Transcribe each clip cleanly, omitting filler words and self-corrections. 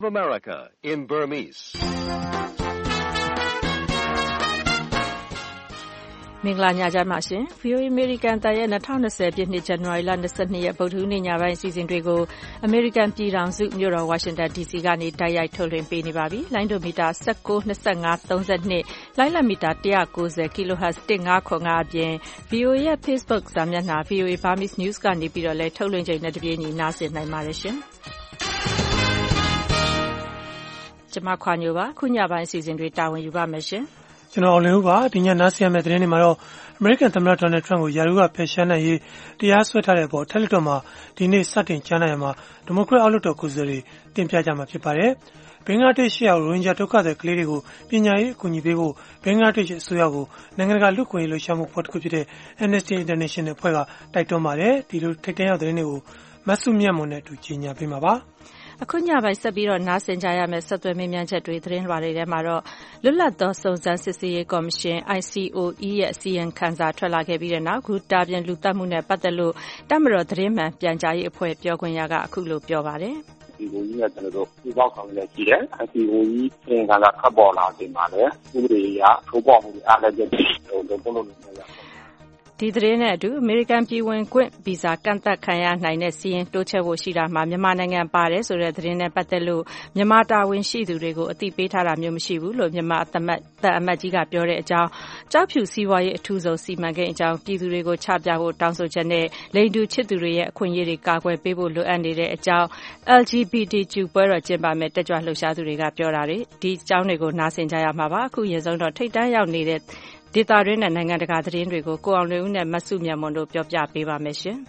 America in Burmese. မင်္ဂလာညချမ်းပါရှင် VOA American တန်ရဲ့2020ပြည့်နှစ်ဇန်နဝါရီလ22ရက်ဗုဒ္ဓဟူးနေ့ညပိုင်းအစီအစဉ်တွေကို American ပြည်ထောင်စုမြို့တော် Washington DC ကနေတိုက်ရိုက်ထုတ်လွှင့်ပေးနေပါပြီ။လိုင်းဒိုမီတာ19 25 32လိုင်းလမီတာ190 kHz 1505အပြင် VOA ရဲ့ Facebook စာမျက်နှာ VOA Burmese News ကနေပြီးတော့လည်းထုတ်လွှင့်ချိန်နဲ့တပြေးညီနားဆင်နိုင်ပါတယ်ရှင်။ကျွန်မခွာညိုပါခုညပိုင်းအစီအစဉ်တွေတာဝန်ယူပါမယ်ရှင်။ကျွန်တော်အောင်လင်းဦးပါဒီညနားဆင်ရမယ့်သတင်းတွေမှာတော့ American သမ္မတ Donald Trump ကိုယာရုကဖယ်ရှားနိုင်ရေးတရားစွဲထားတဲ့အပေါ်ထက်လက်တော်မှာဒီနေ့စတင်ကြားနာရမှာဒီမိုကရက်အောက်လွှတ်တော်ကိုယ်စားလှယ်တွေတင်ပြကြမှာဖြစ်ပါတယ်။ဘင်္ဂလားဒေ့ရှ်ရောက်ရိုဟင်ဂျာဒုက္ခသည်ကလေးတွေကိုပညာရေးအကူအညီပေးဖို့ဘင်္ဂလားဒေ့ရှ်အစိုးရကိုနိုင်ငံတကာလူ့အခွင့်အရေးလှုပ်ရှားမှုဖွဲ့တစ်ခုဖြစ်တဲ့ Amnesty International အဖွဲ့ကတိုက်တွန်းပါတယ်။ဒီလိုထိပ်တန်းရောက်သတင်းတွေကိုမဆုမြတ်မွန်နဲ့အတူကြီးညာပေးမှာပါ။အခုညပိုင်းဆက်ပြီးတော့နားဆင်ကြရမယ့်ဆက်သွယ်မေးမြန်းချက်တွေသတင်းလွှာတွေထဲမှာတော့လွတ်လပ်သောစုံစမ်းစစ်ဆေးရေးကော်မရှင် ICOE ရဲ့အစီရင်ခံစာထွက်လာခဲ့ပြီးတဲ့နောက်ဂူတာပြင်လူသက်မှုနဲ့ပတ်သက်လို့တပ်မတော်သတင်းမှန်ပြန်ကြားရေးအဖွဲ့ပြောခွင့်ရကအခုလိုပြောပါတယ်။ဒီကိုကြီးကကျွန်တော်တို့ပြပောက်ဆောင်နေကြည့်တယ်။ ICOE ပြင်ကလာခပ်ပေါ်လာတင်ပါလေ။ဥပဒေအရထိုးပေါက်မှုအားလည်းကျတော့လုံးလုံးနေရဒီသတင်းနဲ့အတူအမေရိကန်ပြည်ဝင်ခွင့်ဗီဇာကန့်သတ်ခံရနိုင်တဲ့စီးရင်တိုးချဲ့ဖို့ရှိတာမှာမြန်မာနိုင်ငံပါတယ်ဆိုတဲ့သတင်းနဲ့ပတ်သက်လို့မြန်မာတာဝန်ရှိသူတွေကိုအသိပေးထားတာမျိုးမရှိဘူးလို့မြန်မာအမတ်ကြီးကပြောတဲ့အကြောင်းကြောက်ဖြူစီးပွားရေးအထူးဆုံးစီမံကိန်းအကြောင်းပြည်သူတွေကိုချပြဖို့တောင်းဆိုချက်နဲ့လိင်တူချစ်သူတွေရဲ့အခွင့်အရေးတွေကာကွယ်ပေးဖို့လိုအပ်နေတဲ့အကြောင်း LGBTQ ပွဲတော်ကျင်းပမဲ့တက်ကြွလှုပ်ရှားသူတွေကပြောတာတွေဒီအကြောင်းတွေကိုနားဆင်ကြရမှာပါအခုရင်ဆုံးတော့ထိတ်တန်းရောက်နေတဲ့ဒေတာရင်းနဲ့နိုင်ငံတကာသတင်းတွေကိုကိုအောင်လွင်ဦးနဲ့မဆုမြတ်မွန်တို့ပြောပြပေးပါမယ်ရှင်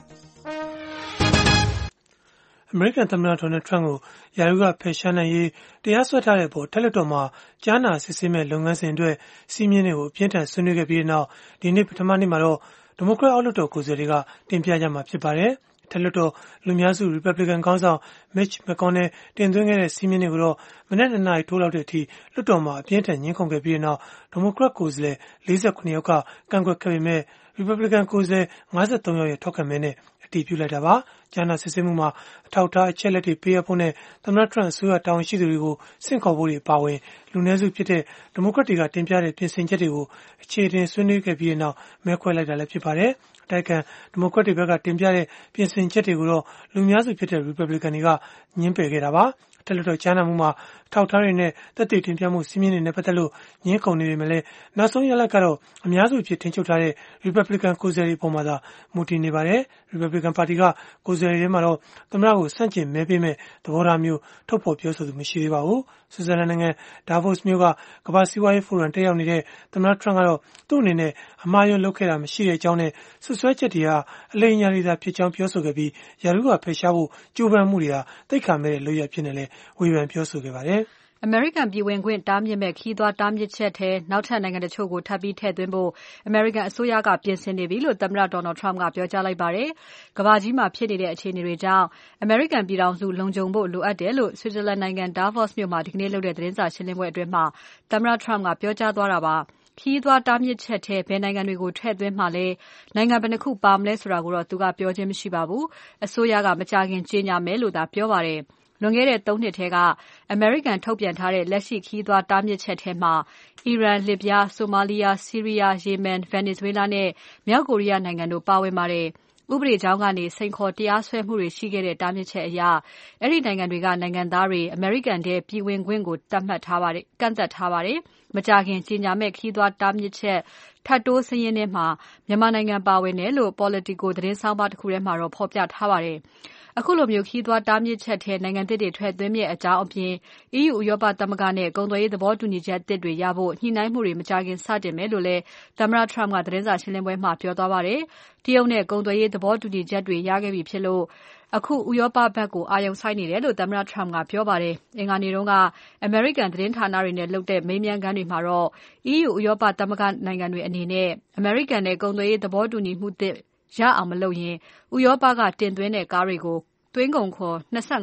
။ American သမ္မတ Donald Trump ကိုယာရုကဖယ်ရှားနိုင်ရေးတရားစွဲထားတဲ့အပေါ်ထက်လက်တော်မှာကြားနာစစ်ဆေးမဲ့လုပ်ငန်းစဉ်အတွက်စီးမြင်တွေကိုအပြင်းထန်ဆွေးနွေးခဲ့ပြီးတဲ့နောက်ဒီနေ့ပထမနေ့မှာတော့ဒီမိုကရက်အောက်လွှတ်တော်ကိုယ်စားလှယ်တွေကတင်ပြကြမှာဖြစ်ပါတယ်။ထက်လွှတ်တော်လူများစု Republican ခေါင်းဆောင် Mitch McConnell တင်သွင်းခဲ့တဲ့စီးမြင်တွေကိုတော့မနေ့2နာရီထိုးလောက်တဲ့အထိလွှတ်တော်မှာအပြင်းထန်ညှင်းခုန်ခဲ့ပြီးတဲ့နောက်ဒီမိုကရက်ကိုယ်စားလှယ်49ယောက်ကကန့်ကွက်ခဲ့ပေမဲ့ Republican ကိုယ်စားလှယ်53ယောက်ရဲ့ထောက်ခံမဲနဲ့အတည်ပြုလိုက်တာပါ။ကြားနာစစ်ဆေးမှုမှာအထောက်အထားအချက်လက်တွေပေးအပ်ဖို့နဲ့သမ္မတ Trump အစိုးရတာဝန်ရှိသူတွေကိုဆင့်ခေါ်ဖို့တွေအပါအဝင်လူနည်းစုဖြစ်တဲ့ဒီမိုကရက်တွေကတင်ပြတဲ့ပြင်ဆင်ချက်တွေကိုအခြေတင်ဆွေးနွေးခဲ့ပြီးတဲ့နောက်မဲခွဲလိုက်တာလည်းဖြစ်ပါတယ်။အတိုက်အခံဒီမိုကရက်တွေဘက်ကတင်ပြတဲ့ပြင်ဆင်ချက်တွေကိုတော့လူများစုဖြစ်တဲ့ Republican တွေကညှင်းပယ်ခဲ့တာပါ။ထက်လက်တော်ကြားနာမှုမှာထောက်ထားတွေနဲ့သက်သေတင်ပြမှုစီးမြင်တွေနဲ့ပတ်သက်လို့ညှင်းခုန်နေပေမဲ့လည်းနောက်ဆုံးရလဒ်ကတော့အများစုဖြစ်ထင်ချုပ်ထားတဲ့ Republican ကိုယ်စားလှယ်တွေပေါ်မှာသာမူတည်နေပါတယ်။ Republican ပါတီကကိုယ်စားလှယ်တွေထဲမှာတော့သမ္မတကိုစန့်ကျင်မဲပေးမဲ့သဘောထားမျိုးထုတ်ဖော်ပြောဆိုသူမရှိသေးပါဘူး။ဆွစ်ဇာလန်နိုင်ငံဒါဗို့စ်မြို့ကကမ္ဘာစီးပွားရေးဖိုရမ်တက်ရောက်နေတဲ့သမ္မတ Trump ကတော့သူ့အနေနဲ့အမှားယွင်းလုပ်ခဲ့တာမရှိတဲ့အကြောင်းနဲ့ဆွဆွဲချက်တွေဟာအလိမ်အညာတွေသာဖြစ်ကြောင်းပြောဆိုခဲ့ပြီးယာရုကဖယ်ရှားဖို့ကြိုးပမ်းမှုတွေဟာတိတ်ခါမဲ့တဲ့လုပ်ရဖြစ်နေလဲဝေဖန်ပြောဆိုခဲ့ပါတယ်။ American ပြည်ဝင်ခွင့်တားမြစ်မဲ့ခီးသွွားတားမြစ်ချက်ထဲနောက်ထပ်နိုင်ငံတချို့ကိုထပ်ပြီးထည့်သွင်းဖို့ American အစိုးရကပြင်ဆင်နေပြီလို့သမ္မတ Donald Trump ကပြောကြားလိုက်ပါတယ်။ကမ္ဘာကြီးမှာဖြစ်နေတဲ့အခြေအနေတွေကြောင့် American ပြည်ထောင်စုလုံခြုံဖို့လိုအပ်တယ်လို့ Switzerland နိုင်ငံ Davos မြို့မှာဒီကနေ့လုပ်တဲ့သတင်းစာရှင်းပွဲအတွင်းသမ္မတ Trump ကပြောကြားသွားတာပါ။ခီးသွွားတားမြစ်ချက်ထဲဘယ်နိုင်ငံတွေကိုထည့်သွင်းမှလဲနိုင်ငံဘယ်နှခုပါမလဲဆိုတာကိုတော့သူကပြောခြင်းမရှိပါဘူး။အစိုးရကမကြာခင်ကြေညာမယ်လို့သာပြောပါတယ်။လွန်ခဲ့တဲ့3နှစ်ထဲကအမေရိကန်ထုတ်ပြန်ထားတဲ့လက်ရှိခီးသွွားတားမြစ်ချက်ထဲမှာအီရန်၊လစ်ဗျား၊ဆိုမာလီယာ၊ဆီးရီးယား၊ယီမင်၊ဗင်နီဇွဲလားနဲ့မြောက်ကိုရီးယားနိုင်ငံတို့ပါဝင်ပါတယ်။ဥပဒေကြောင်းကနေစိန်ခေါ်တရားစွဲမှုတွေရှိခဲ့တဲ့တားမြစ်ချက်အရအဲ့ဒီနိုင်ငံတွေကနိုင်ငံသားတွေအမေရိကန်ထဲပြည်ဝင်ခွင့်ကိုကန့်သတ်ထားပါတယ်။မကြာခင်ကြေညာမဲ့ခီးသွွားတားမြစ်ချက်ထပ်တိုးစာရင်းထဲမှာမြန်မာနိုင်ငံပါဝင်တယ်လို့ Politico သတင်းဆောင်းပါးတစ်ခုထဲမှာတော့ဖော်ပြထားပါတယ်။အခုလိုမျိုးခီးသွွားတားမြစ်ချက်ထဲနိုင်ငံသစ်တွေထွက်သွင်းမယ့်အကြောင်းအပြင် EU ဥရောပသမဂ္ဂနဲ့ကုန်သွယ်ရေးသဘောတူညီချက်သစ်တွေရဖို့ညှိနှိုင်းမှုတွေမကြာခင်စတင်မယ်လို့လည်းသမ္မတ Trump ကသတင်းစာရှင်းပွဲမှာပြောသွားပါတယ်။တရုတ်နဲ့ကုန်သွယ်ရေးသဘောတူညီချက်တွေရခဲ့ပြီဖြစ်လို့အခုဥရောပဘက်ကိုအာရုံစိုက်နေတယ်လို့သမ္မတ Trump ကပြောပါတယ်။အင်္ဂါနေ့တုန်းက American သတင်းဌာနတွေနဲ့လုပ်တဲ့မေးမြန်းခန်းတွေမှာတော့ EU ဥရောပသမဂ္ဂနိုင်ငံတွေအနေနဲ့ American နဲ့ကုန်သွယ်ရေးသဘောတူညီမှုသစ်ရအောင်မလုပ်ရင်ဥရောပကတင်သွင်းတဲ့ကားတွေကိုသွင်းကုန်ခွန်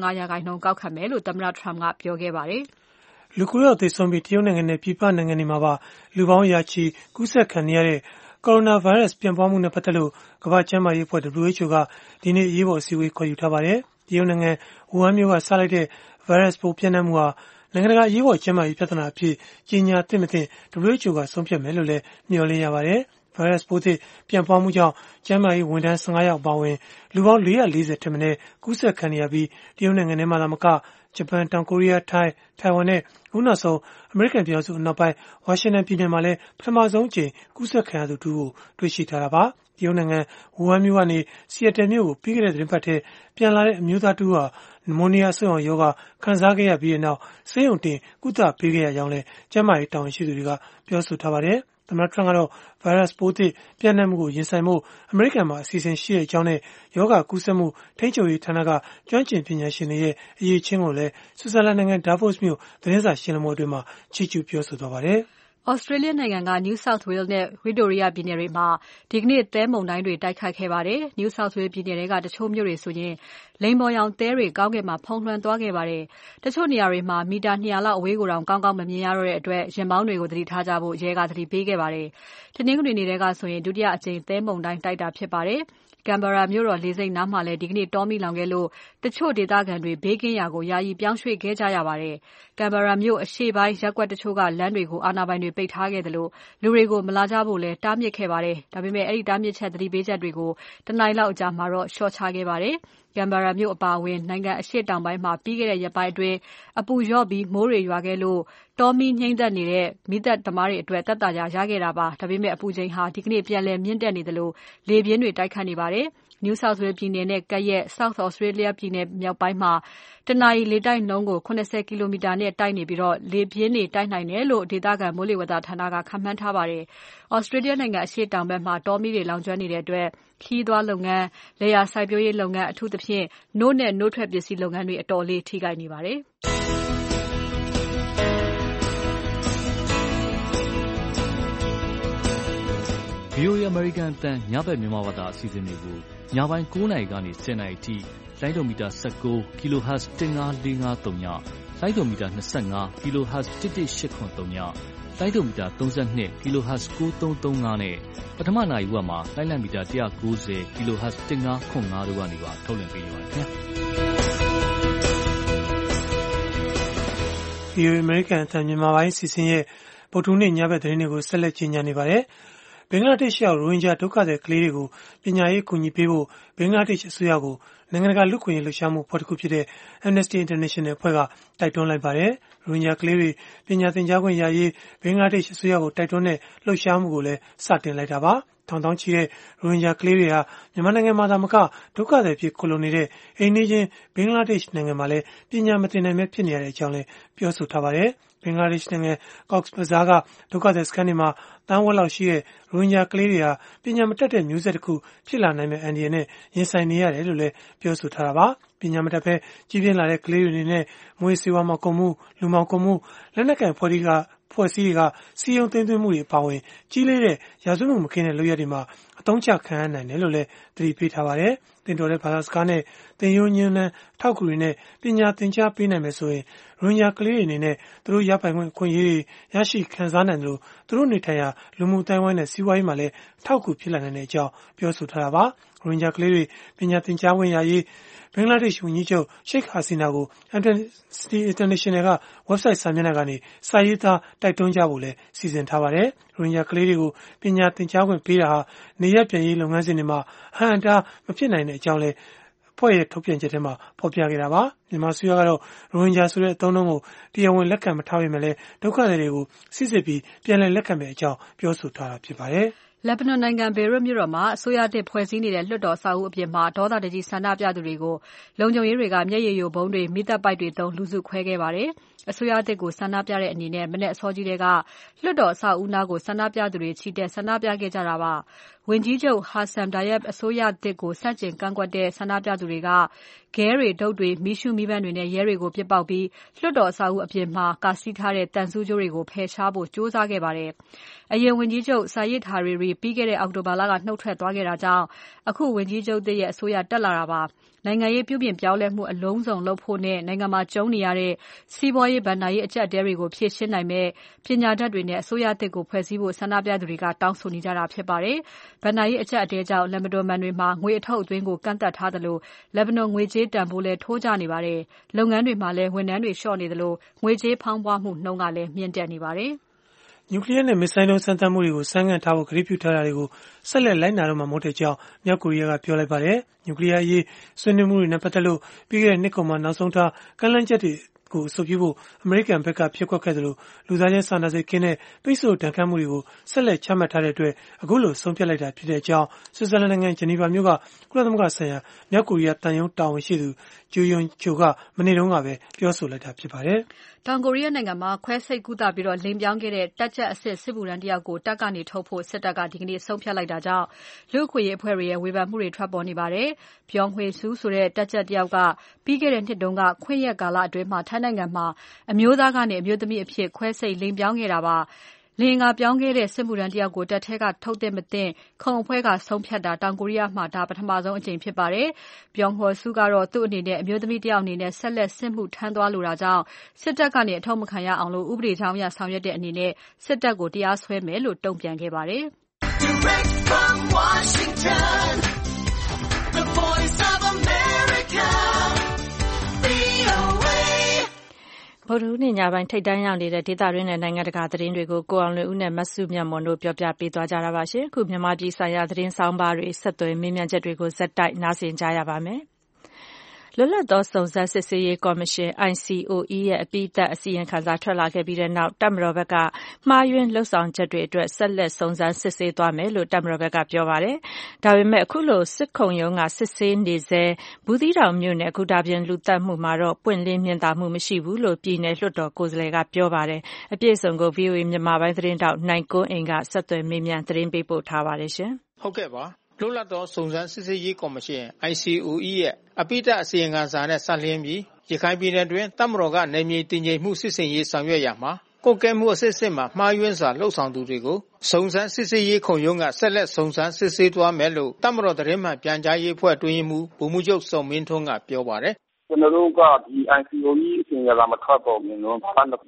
25%ကောက်ခံမယ်လို့သမ္မတ Trump ကပြောခဲ့ပါတယ်။လူ9ယောက်သေဆုံးပြီးတရုတ်နိုင်ငံနဲ့ပြည်ပနိုင်ငံတွေမှာပါလူပေါင်းရာချီကူးစက်ခံနေရတဲ့ကိုရိုနာဗိုင်းရပ်စ်ပြန့်ပွားမှုနဲ့ပတ်သက်လို့ကမ္ဘာ့ကျန်းမာရေးအဖွဲ့ WHO ကဒီနေ့အရေးပေါ်အစည်းအဝေးခေါ်ယူထားပါတယ်။တရုတ်နိုင်ငံဝူဟန်မြို့ကစလိုက်တဲ့ virus ပိုးပြန့်နှံ့မှုဟာနိုင်ငံတကာအရေးပေါ်ကျန်းမာရေးပြဿနာအဖြစ်ကြီးညာသင့်မသင့် WHO ကဆုံးဖြတ်မယ်လို့လည်းမျှော်လင့်ရပါတယ်။ ဗိုင်းရပ်စ်ပိုးသစ်ပြန့်ပွားမှုကြောင့်ကျန်းမာရေးဝန်ထမ်း15ယောက်အပါအဝင်လူပေါင်း440ထက်မနည်းကူးစက်ခံနေရပြီးတရုတ်နိုင်ငံထဲမှာသာမကဂျပန်တောင်ကိုရီးယားထိုင်ဝမ်နဲ့အခုနောက်ဆုံးအမေရိကန်ပြည်ထောင်စုအနောက်ပိုင်းဝါရှင်တန်ပြည်နယ်မှာလည်းပထမဆုံးအကြိမ်ကူးစက်ခံရသူတူကိုတွေ့ရှိထားတာပါ။တရုတ်နိုင်ငံဝူဟန်မြို့ကနေဆီယက်တယ်မြို့ကိုပြီးခဲ့တဲ့သတင်းပတ်ထဲပြန်လာတဲ့အမျိုးသားတူဟာနမိုနီးယားဆွဲအောင်ရောဂါခံစားခဲ့ရပြီးနောက်ဆေးရုံတင်ကုသပေးခဲ့ရကြောင်းလည်းကျန်းမာရေးတာဝန်ရှိသူတွေကပြောဆိုထားပါတယ်။သမ္မတထရမ့်ကတော့ဗိုင်းရပ်စ်ပိုးသစ်ပြန့်နှံ့မှုကိုရင်ဆိုင်ဖို့အမေရိကန်မှာအစီအစဉ်ရှိတဲ့အကြောင်းနဲ့ရောဂါကူးစက်မှုထိန်းချုပ်ရေးဌာနကကျွမ်းကျင်ပညာရှင်တွေရဲ့အရေးချင်းကိုလည်းဆွစ်ဇာလန်နိုင်ငံဒါቮစ်မြို့သတင်းစာရှင်းလင်းပွဲအတွင်းချီးကျူးပြောဆိုသွားပါတယ်။ Australia နိုင်ငံက New South Wales နဲ့ Victoria ပြည်နယ်တွေမှာဒီကနေ့သဲမုန်တိုင်းတွေတိုက်ခတ်ခဲ့ပါတယ်။ New South Wales ပြည်နယ်ထဲကတချို့မြို့တွေဆိုရင်လိမ္မော်ရောင်သဲတွေကောင်းကင်မှာဖုံးလွှမ်းသွားခဲ့ပါတယ်။တချို့နေရာတွေမှာမီတာ200လောက်အဝေးကိုတောင်ကောင်းကောင်းမမြင်ရတော့တဲ့အတွက်ယာဉ်မောင်းတွေကိုသတိထားကြဖို့ရဲကသတိပေးခဲ့ပါတယ်။တနင်္ဂနွေနေ့ကဆိုရင်ဒုတိယအကြိမ်သဲမုန်တိုင်းတိုက်တာဖြစ်ပါတယ်။ Canberra မြို့တော်လေဆိပ်နားမှာလည်းဒီကနေ့တောမီလောင်ခဲ့လို့တချို့ဒေသခံတွေဘေးကင်းရာကိုယာယီပြောင်းရွှေ့ခဲ့ကြရပါတယ်။ Canberra မြို့အရှေ့ပိုင်းရပ်ကွက်တချို့ကလမ်းတွေကိုအာဏာပိုင်တွေပိတ်ထားခဲ့သလိုလူတွေကိုမလာကြဖို့လည်းတားမြစ်ခဲ့ပါတယ်။ဒါပေမဲ့အဲဒီတားမြစ်ချက်သတိပေးချက်တွေကိုတနာရီလောက်အကြာမှာတော့လျှော့ချခဲ့ပါတယ်။ Canberra မြို့အပါအဝင်နိုင်ငံအရှေ့တောင်ပိုင်းမှာပြီးခဲ့တဲ့ရက်ပိုင်းအတွင်းအပူလျော့ပြီးမိုးတွေရွာခဲ့လို့တောမီးငြိမ်းသက်နေတဲ့မီးသတ်သမားတွေအတွက်သက်သာရာရခဲ့တာပါ။ဒါပေမဲ့အပူချိန်ဟာဒီကနေ့ပြန်လည်မြင့်တက်နေသလိုလေပြင်းတွေတိုက်ခတ်နေပါတယ်။ New South Wales ပြည်နယ်နဲ့ကပ်ရက် South Australia ပြည်နယ်မြောက်ပိုင်းမှာတနာရီလေတိုက်နှုန်းကို80ကီလိုမီတာနဲ့တိုက်နေပြီးလေပြင်းတွေတိုက်နိုင်တယ်လို့ဒေသခံမိုးလေဝသဌာနကခန့်မှန်းထားပါတယ်။ Australia နိုင်ငံအရှေ့တောင်ဘက်မှာတောမီးတွေလောင်ကျွမ်းနေတဲ့အတွက်ခရီးသွားလုပ်ငန်း၊လယ်ယာစိုက်ပျိုးရေးလုပ်ငန်းအထူးသဖြင့်နို့နဲ့နို့ထွက်ပစ္စည်းလုပ်ငန်းတွေအတော်လေးထိခိုက်နေပါတယ်။ VOA American အသံညဘက်မြန်မာဘာသာအစီအစဉ်တွေကိုညပိုင်း9:00 နာရီကနေ10:00 နာရီအထိလိုင်းဒိုမီတာ19 kHz 15453ညလိုင်းဒိုမီတာ25 kHz 11883ညလိုင်းဒိုမီတာ32 kHz 9335နဲ့ပထမနာရီဝက်မှာလိုင်းလံမီတာ190 kHz 1505တို့ကနေပါထုတ်လွှင့်ပေးနေပါတယ်ခင်ဗျာ VOA American အသံမြန်မာပိုင်းစီစဉ်ရဲ့ဗုဒ္ဓဟူးနေ့ညဘက်သတင်းတွေကိုဆက်လက်ကြီးညာနေပါတယ်။ဘင်္ဂလားဒေ့ရှ်ရောက်ရိုဟင်ဂျာဒုက္ခသည်ကလေးတွေကိုပညာရေးကူညီပေးဖို့ဘင်္ဂလားဒေ့ရှ်အစိုးရကိုနိုင်ငံတကာလူ့အခွင့်အရေးလှုပ်ရှားမှုအဖွဲ့တစ်ခုဖြစ်တဲ့ Amnesty International အဖွဲ့ကတိုက်တွန်းလိုက်ပါတယ်။ရိုဟင်ဂျာကလေးတွေပညာသင်ကြားခွင့်ရရေးဘင်္ဂလားဒေ့ရှ်အစိုးရကိုတိုက်တွန်းတဲ့လှုပ်ရှားမှုကိုလည်းစတင်လိုက်တာပါ။ထောင်သောင်းချီတဲ့ရိုဟင်ဂျာကလေးတွေဟာမြန်မာနိုင်ငံမှာသာမကဒုက္ခသည်ဖြစ်ခိုလှုံနေတဲ့အိမ်နီးချင်းဘင်္ဂလားဒေ့ရှ်နိုင်ငံမှာလည်းပညာမသင်နိုင်ပဲဖြစ်နေရတဲ့အကြောင်းလည်းပြောဆိုထားပါတယ်။ဘင်္ဂလားဒေ့ရှ်နိုင်ငံ Cox's Bazar ကဒုက္ခသည်စခန်းတွေမှာတန်းဝက်လောက်ရှိတဲ့ရိုဟင်ဂျာကလေးတွေဟာပညာမတတ်တဲ့မျိုးဆက်တစ်ခုဖြစ်လာနိုင်မယ့်အန္တရာယ်နဲ့ရင်ဆိုင်နေရတယ်လို့လည်းပြောဆိုထားတာပါ။ပညာမတတ်ဘဲကြီးပြင်းလာတဲ့ကလေးတွေအနေနဲ့မွေးစေဝါမှောင်ကုန်မှုလူမှောင်ကုန်မှုလက်နက်ကိုင်ဖွဲ့စည်းတွေကစီယုံသိမ်းသွင်းမှုတွေအပါအဝင်ကြီးလေးတဲ့ရာဇဝတ်မှုမကင်းတဲ့လုပ်ရက်တွေမှာအသုံးချခံရနိုင်တယ်လို့လည်းသတိပေးထားပါတယ်။တင်တော်တဲ့ဘာသာစကားနဲ့သင်ရိုးညွှန်းတမ်းထောက်ကူတွေနဲ့ပညာသင်ကြားပေးနိုင်မယ်ဆိုရင်ရိုဟင်ဂျာကလေးတွေအနေနဲ့သူတို့ရပိုင်ခွင့်အခွင့်အရေးတွေရရှိခံစားနိုင်တယ်လို့သူတို့နေထိုင်ရာလူမှုအတိုင်းအဝိုင်းနဲ့စီးပွားရေးမှာလည်းထောက်ကူဖြစ်လာနိုင်တဲ့အကြောင်းပြောဆိုထားတာပါ။ရိုဟင်ဂျာကလေးတွေပညာသင်ကြားခွင့်ရရေးဘင်္ဂလားဒေ့ရှ်ဝန်ကြီးချုပ်ရှိတ်ဟာစီနာကို Amnesty International က website စာမျက်နှာကနေစာရေးသားတိုက်တွန်းကြဖို့လည်းစီစဉ်ထားပါတယ်။ရိုဟင်ဂျာကလေးတွေကိုပညာသင်ကြားခွင့်ပေးတာဟာနေရပ်ပြန်ရေးလုပ်ငန်းစဉ်တွေမှာအဟန့်အတားမဖြစ်နိုင်တဲ့အကြောင်းလည်းအဖွဲ့ရဲ့ထုတ်ပြန်ချက်ထဲမှာဖော်ပြခဲ့တာပါ။မြန်မာအစိုးရကတော့ရိုဟင်ဂျာဆိုတဲ့အသုံးအနှုန်းကိုတရားဝင်လက်ခံမထားပေမဲ့လည်းဒုက္ခသည်တွေကိုစစ်စစ်ပြီးပြန်လည်လက်ခံမယ့်အကြောင်းပြောဆိုထားတာဖြစ်ပါတယ်။လက်ဘနွန်နိုင်ငံဘေရွတ်မြို့တော်မှာအစိုးရသစ်ဖွဲ့စည်းနေတဲ့လွှတ်တော်အဆောက်အဦအပြင်မှာဒေါသတကြီးဆန္ဒပြသူတွေကိုလုံခြုံရေးတွေကမျက်ရည်ယိုဗုံးတွေမီးသတ်ပိုက်တွေသုံးလူစုခွဲခဲ့ပါတယ်။အစိုးရသစ်ကိုဆန္ဒပြတဲ့အနေနဲ့မနက်အစောကြီးကလွှတ်တော်အဆောက်အဦနားကိုဆန္ဒပြသူတွေချီတက်ဆန္ဒပြခဲ့ကြတာပါ။ဝန်ကြီးချုပ် Hassan Diab အစိုးရသစ်ကိုဆန့်ကျင်ကန့်ကွက်တဲ့ဆန္ဒပြသူတွေကခဲတွေတုတ်တွေမီးရှူးမီးပန်းတွေနဲ့ရဲတွေကိုပစ်ပေါက်ပြီးလွှတ်တော်အဆောက်အဦအပြင်မှာကာစီးထားတဲ့သံဆူးကြိုးတွေကိုဖယ်ရှားဖို့ကြိုးစားခဲ့ပါတယ်။အရင်ဝန်ကြီးချုပ် Saeed Hariri ပြီးခဲ့တဲ့အောက်တိုဘာလကနှုတ်ထွက်သွားခဲ့တာကြောင့်အခုဝန်ကြီးချုပ်သစ်ရဲ့အစိုးရတက်လာတာပါ။နိုင်ငံရေးပြုပြင်ပြောင်းလဲမှုအလုံးစုံလုပ်ဖို့နဲ့နိုင်ငံမှာကြုံနေရတဲ့စီးပွားရေးဘဏ္ဍာရေးအကျပ်အတည်းတွေကိုဖြေရှင်းနိုင်မယ့်ပညာတတ်တွေနဲ့အစိုးရသစ်ကိုဖွဲ့စည်းဖို့ဆန္ဒပြသူတွေကတောင်းဆိုနေကြတာဖြစ်ပါတယ်။ဘဏ္ဍာရေးအကျပ်အတည်းကြောင့်လက်ဘနွန်ဘဏ်တွေမှာငွေအထုတ်အသွင်းကိုကန့်သတ်ထားသလိုလက်ဘနွန်ငွေကြေးတန်ဖိုးလည်းထိုးကျနေပါတယ်။လုပ်ငန်းတွေမှာလည်းဝန်ထမ်းတွေလျှော့နေသလိုငွေကြေးဖောင်းပွားမှုနှုန်းကလည်းမြင့်တက်နေပါတယ်။နျူကလ িয়ার နဲ့မစ်ဇိုင်းဒုံးစမ်းသပ်မှုတွေကိုဆိုင်းငံ့ထားဖို့ကတိပြုထားတာတွေကိုဆက်လက်လိုက်နာတော့မှာမဟုတ်တဲ့အကြောင်းမြောက်ကိုရီးယားကပြောလိုက်ပါတယ်။နျူကလ িয়ার အရေးဆွေးနွေးမှုတွေနဲ့ပတ်သက်လို့ပြီးခဲ့တဲ့နှစ်ကုန်မှာနောက်ဆုံးထားကမ်းလှမ်းချက်တွေကိုအဆိုပြုဖို့အမေရိကန်ဘက်ကဖြစ်ခွက်ခဲ့သလိုလူသားချင်းစာနာစိတ်ကင်းတဲ့ပိတ်ဆို့ဒဏ်ခတ်မှုတွေကိုဆက်လက်ချမှတ်ထားတဲ့အတွက်အခုလိုဆုံးဖြတ်လိုက်တာဖြစ်တဲ့အကြောင်းဆွစ်ဇာလန်နိုင်ငံဂျနီဗာမြို့ကကုလသမဂ္ဂဆိုင်ရာမြောက်ကိုရီးယားတန်ယုံတာဝန်ရှိသူဂျူယွန်ချိုကမနေ့တုန်းကပဲပြောဆိုလိုက်တာဖြစ်ပါတယ်။တောင်ကိုရီးယားနိုင်ငံမှာခွဲစိတ်ကုသပြီးလိမ်ပြောင်းခဲ့တဲ့တပ်ချက်အစစ်စစ်မှုထမ်းတယောက်ကိုတပ်ကနေထုတ်ဖို့စစ်တပ်ကဒီကနေ့ဆုံးဖြတ်လိုက်တာကြောင့်လူ့အခွင့်အရေးအဖွဲ့တွေရဲ့ဝေဖန်မှုတွေထွက်ပေါ်နေပါတယ်။ပြောင်းဟွေဆူဆိုတဲ့တပ်ချက်တယောက်ကပြီးခဲ့တဲ့နှစ်တုန်းကခွင့်ရက်ကာလအတွင်းမှာထိုင်းနိုင်ငံမှာအမျိုးသားကနေအမျိုးသမီးအဖြစ်ခွဲစိတ်လိမ်ပြောင်းခဲ့တာပါ။လင်္ကာပြောင်းခဲ့တဲ့စစ်မှုထမ်းတယောက်ကိုတပ်ထဲကထုတ်သင့်မသင့်ခုံအဖွဲ့ကဆုံးဖြတ်တာတောင်ကိုရီးယားမှာဒါပထမဆုံးအကြိမ်ဖြစ်ပါတယ်။ပြောင်းဟွေဆူကတော့သူ့အနေနဲ့အမျိုးသမီးတယောက်အနေနဲ့ဆက်လက်စစ်မှုထမ်းသွားလိုတာကြောင့်စစ်တပ်ကနေအထုံးမခံရအောင်လို့ဥပဒေကြောင်းအရဆောင်ရွက်တဲ့အနေနဲ့စစ်တပ်ကိုတရားစွဲမယ်လို့တုံ့ပြန်ခဲ့ပါတယ်။ Direct from Washington, the Voice of America, VOA ဗုဒ္ဓဟူးနေ့ညပိုင်းထိပ်တန်းရောက်နေတဲ့ဒေသတွင်းနဲ့နိုင်ငံတကာသတင်းတွေကိုကိုအောင်လွင်ဦးနဲ့မဆုမြတ်မွန်တို့ပြောပြပေးသွားကြတာပါရှင်။အခုမြန်မာပြည်ဆိုင်ရာသတင်းဆောင်ပါတွေဆက်သွယ်မေးမြန်းချက်တွေကိုဇက်တိုက်နားဆင်ကြရပါမယ်။လွတ်လပ်သောစုံစမ်းစစ်ဆေးရေးကော်မရှင် ICOE ရဲ့အပြီးသတ်အစီရင်ခံစာထွက်လာခဲ့ပြီးတဲ့နောက်တပ်မတော်ဘက်ကမှားယွင်းလှုပ်ဆောင်ချက်တွေအတွက်ဆက်လက်စုံစမ်းစစ်ဆေးသွားမယ်လို့တပ်မတော်ဘက်ကပြောပါတယ်။ဒါပေမဲ့အခုလိုစစ်ခုံရုံးကစစ်ဆေးနေစေဘူးသီးတောင်မြို့နယ်ဂူတာပြင်လူသတ်မှုမှာတော့ပွင့်လင်းမြင်သာမှုမရှိဘူးလို့ပြည်နယ်လွှတ်တော်ကိုယ်စားလှယ်ကပြောပါတယ်။အပြည့်အစုံကို VOA မြန်မာပိုင်းသတင်းတောက်နိုင်ကွန်းအိမ်ကဆက်သွယ်မေးမြန်းသတင်းပေးပို့ထားပါတယ်ရှင်။ဟုတ်ကဲ့ပါလွတ်လပ်သောစုံစမ်းစစ်ဆေးရေးကော်မရှင် ICOE ရဲ့အပိဓာအစီရင်ခံစာနဲ့ဆက်လျင်းပြီးရခိုင်ပြည်နယ်တွင်တပ်မတော်ကနေမြေတည်ငြိမ်မှုစစ်ဆင်ရေးဆောင်ရွက်ရာမှာကွက်ကဲမှုအစစ်စစ်မှာမှားယွင်းစွာလှုပ်ဆောင်သူတွေကိုစုံစမ်းစစ်ဆေးရေးခုံရုံးကဆက်လက်စုံစမ်းစစ်ဆေးသွားမယ်လို့တပ်မတော်သတင်းမှန်ပြန်ကြားရေးအဖွဲ့အတွင်းမှူးဗိုလ်မှူးချုပ်စောမင်းထွန်းကပြောပါတယ်ကျွန်တော်တို့ကဒီ ICOE အစီရင်ခံစာမထွက်ပေါ်ခင်တော့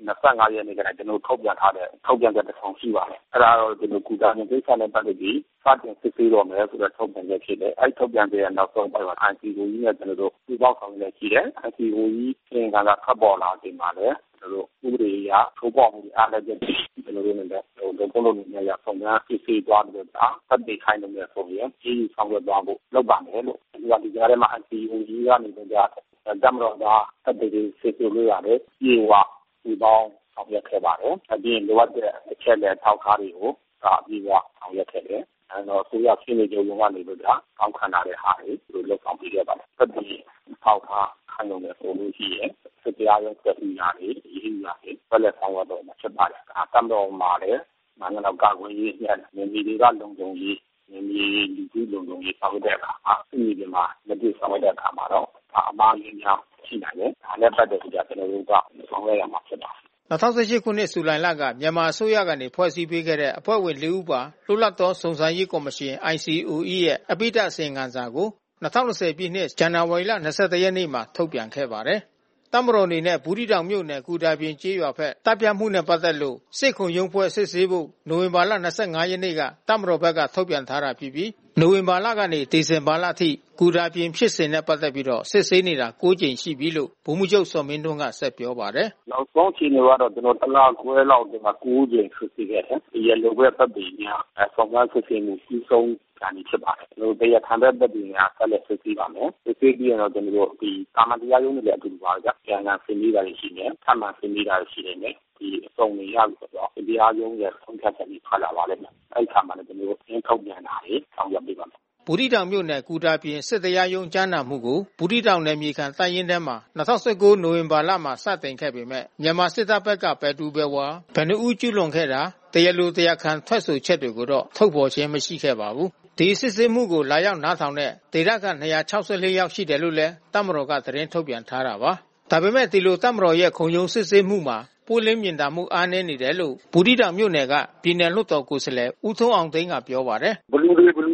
25ရက်နေ့ကကျွန်တော်ထုတ်ပြန်ထားတဲ့ထုတ်ပြန်ချက်တစ်ဆောင်ရှိပါတယ်။အဲ့ဒါတော့ကျွန်တော်ကုသရေးကိစ္စနဲ့ပတ်သက်ပြီးစတင်စစ်ဆေးတော့မယ်ဆိုတော့ထုတ်ပြန်ချက်ဖြစ်တယ်။အဲ့ထုတ်ပြန်ချက်ရဲ့နောက်ဆုံးပိုင်းမှာ ICOE နဲ့ကျွန်တော်တို့ပူးပေါင်းဆောင်ရွက်ရှိတယ်။ ICOE အစီရင်ခံစာထွက်ပေါ်လာချိန်မှာလည်းကျွန်တော်တို့ဥပဒေအရထိုးပေါက်မှုအားလည်းကျွန်တော်တို့လည်းဘုံလုံးနဲ့ရဆောင်ရစစ်ဆေးသွားပြီးတော့သက်သေခိုင်းလို့ရဆိုရင်ဒီဆောင်ရွက်သွားဖို့လုပ်ပါမယ်လို့ဒီကြားထဲမှာ ICOE ကနေတော့တမတော်သားအတည်စစ်ဆေးလို့ရတယ်ပြေဝဒီပေါင်းဆောင်ရွက်ခဲ့ပါတယ်အပြင်လိုအပ်တဲ့အချက်နဲ့ထောက်ထားတွေကိုပြေဝဆောင်ရွက်ခဲ့တယ်အဲတော့ဆိုရရှင်းနေကြုံကနေလို့အောက်ခံရတဲ့ဟာတွေလုပ်ဆောင်ပေးခဲ့ပါတယ်အပြင်ထောက်ထားခံရုံနဲ့ဆိုလို့ရှိရင်စစ်တရားရုံးသက်ပြီးရတယ်ရေးရတယ်ဘယ်လက်ဆောင်တော့မှဖြစ်ပါတယ်တမတော်မှာလည်းနိုင်ငံတော်ကာကွယ်ရေးနဲ့နေပြည်တော်လုံခြုံရေးဒီလူကြီးလုံခြုံရေးဆောင်ရွက်တဲ့အခါမှာဒီဒီမှာလက်တွေ့ဆောင်ရွက်တဲ့အခါမှာတော့အမှားရင်းများရှိနိုင်တယ်။ဒါနဲ့ပတ်သက်ပြီးကျွန်တော်တို့ကဆောင်ရွက်ရမှာဖြစ်ပါတယ်။2018ခုနှစ်ဇူလိုင်လကမြန်မာအစိုးရကနေဖွဲ့စည်းပေးခဲ့တဲ့အဖွဲ့ဝင်4ဦးပါလွတ်လပ်သောစုံစမ်းရေးကော်မရှင် ICOE ရဲ့အပိဓာအစီရင်ခံစာကို2020ပြည့်နှစ်ဇန်နဝါရီလ22ရက်နေ့မှာထုတ်ပြန်ခဲ့ပါတယ်။တပ်မတော်အနေနဲ့ဘူးသီးတောင်မြို့နယ်ကူတာပြင်ကျေးရွာဘက်တပ်ပြမှုနဲ့ပတ်သက်လို့စစ်ခုံရုံးဖွဲ့စစ်ဆေးဖို့နိုဝင်ဘာလ25ရက်နေ့ကတပ်မတော်ဘက်ကထုတ်ပြန်ထားတာဖြစ်ပြီးနိုဝင်ဘာလကနေဒီဇင်ဘာလအထိကူတာပြင်ဖြစ်စဉ်နဲ့ပတ်သက်ပြီးတော့စစ်ဆေးနေတာ9ကြိမ်ရှိပြီလို့ဗိုလ်မှူးချုပ်စောမင်းထွန်းကဆက်ပြောပါတယ်။နောက်ဆုံးချိန်တွေကတော့ကျွန်တော်တလားခွဲလောက်ဒီမှာ9ကြိမ်စစ်ဆေးခဲ့တယ်။ဒီရလိုပဲပတ်ပြီးများဆောင်းကားစစ်ဆေးမှုပြီးဆုံးကနေဖြစ်ပါတယ်။ကျွန်တော်တရားခံတဲ့ပတ်ပြီးများဆက်လက်စစ်ဆေးပါမယ်။စစ်ဆေးပြီးတော့ကျွန်တော်ဒီကာမတရားရုံးတွေလည်းအတူတူပါကြ။ပြန်လာစစ်နေတာရှိတယ်။ထပ်မံစစ်နေတာရှိတယ်နဲ့ဒီအစုံတွေရပြီဆိုတော့တရားရုံးရဲ့ဆုံးဖြတ်ချက်တွေထွက်လာပါလိမ့်မယ်။အဲ့ခါမှာလည်းကျွန်တော်အင်းထုတ်ပြန်တာတွေဆောင်ရွက်ပေးပါမယ်ဘူးသီးတောင်မြို့နယ်ကူတာပြင်စစ်တရားရုံးကြားနာမှုကိုဘူးသီးတောင်နယ်မြေခံတပ်ရင်းထဲမှာ2019နိုဝင်ဘာလမှာစတင်ခဲ့ပေမဲ့မြန်မာစစ်တပ်ဘက်ကဘယ်သူဘယ်ဝါဘယ်နှဦးကျူးလွန်ခဲ့တာတရားလိုတရားခံထွက်ဆိုချက်တွေကိုတော့ထုတ်ဖော်ခြင်းမရှိခဲ့ပါဘူးဒီစစ်ဆေးမှုကိုလာရောက်နားထောင်တဲ့ဒေသခံ264ယောက်ရှိတယ်လို့လည်းတပ်မတော်ကသတင်းထုတ်ပြန်ထားတာပါဒါပေမဲ့ဒီလိုတပ်မတော်ရဲ့ခုံရုံးစစ်ဆေးမှုမှာပွင့်လင်းမြင်သာမှုအားနည်းနေတယ်လို့ဘူးသီးတောင်မြို့နယ်ကပြည်နယ်လွှတ်တော်ကိုယ်စားလှယ်ဦးထုံးအောင်သိန်းကပြောပါတယ်ဘလူတွေ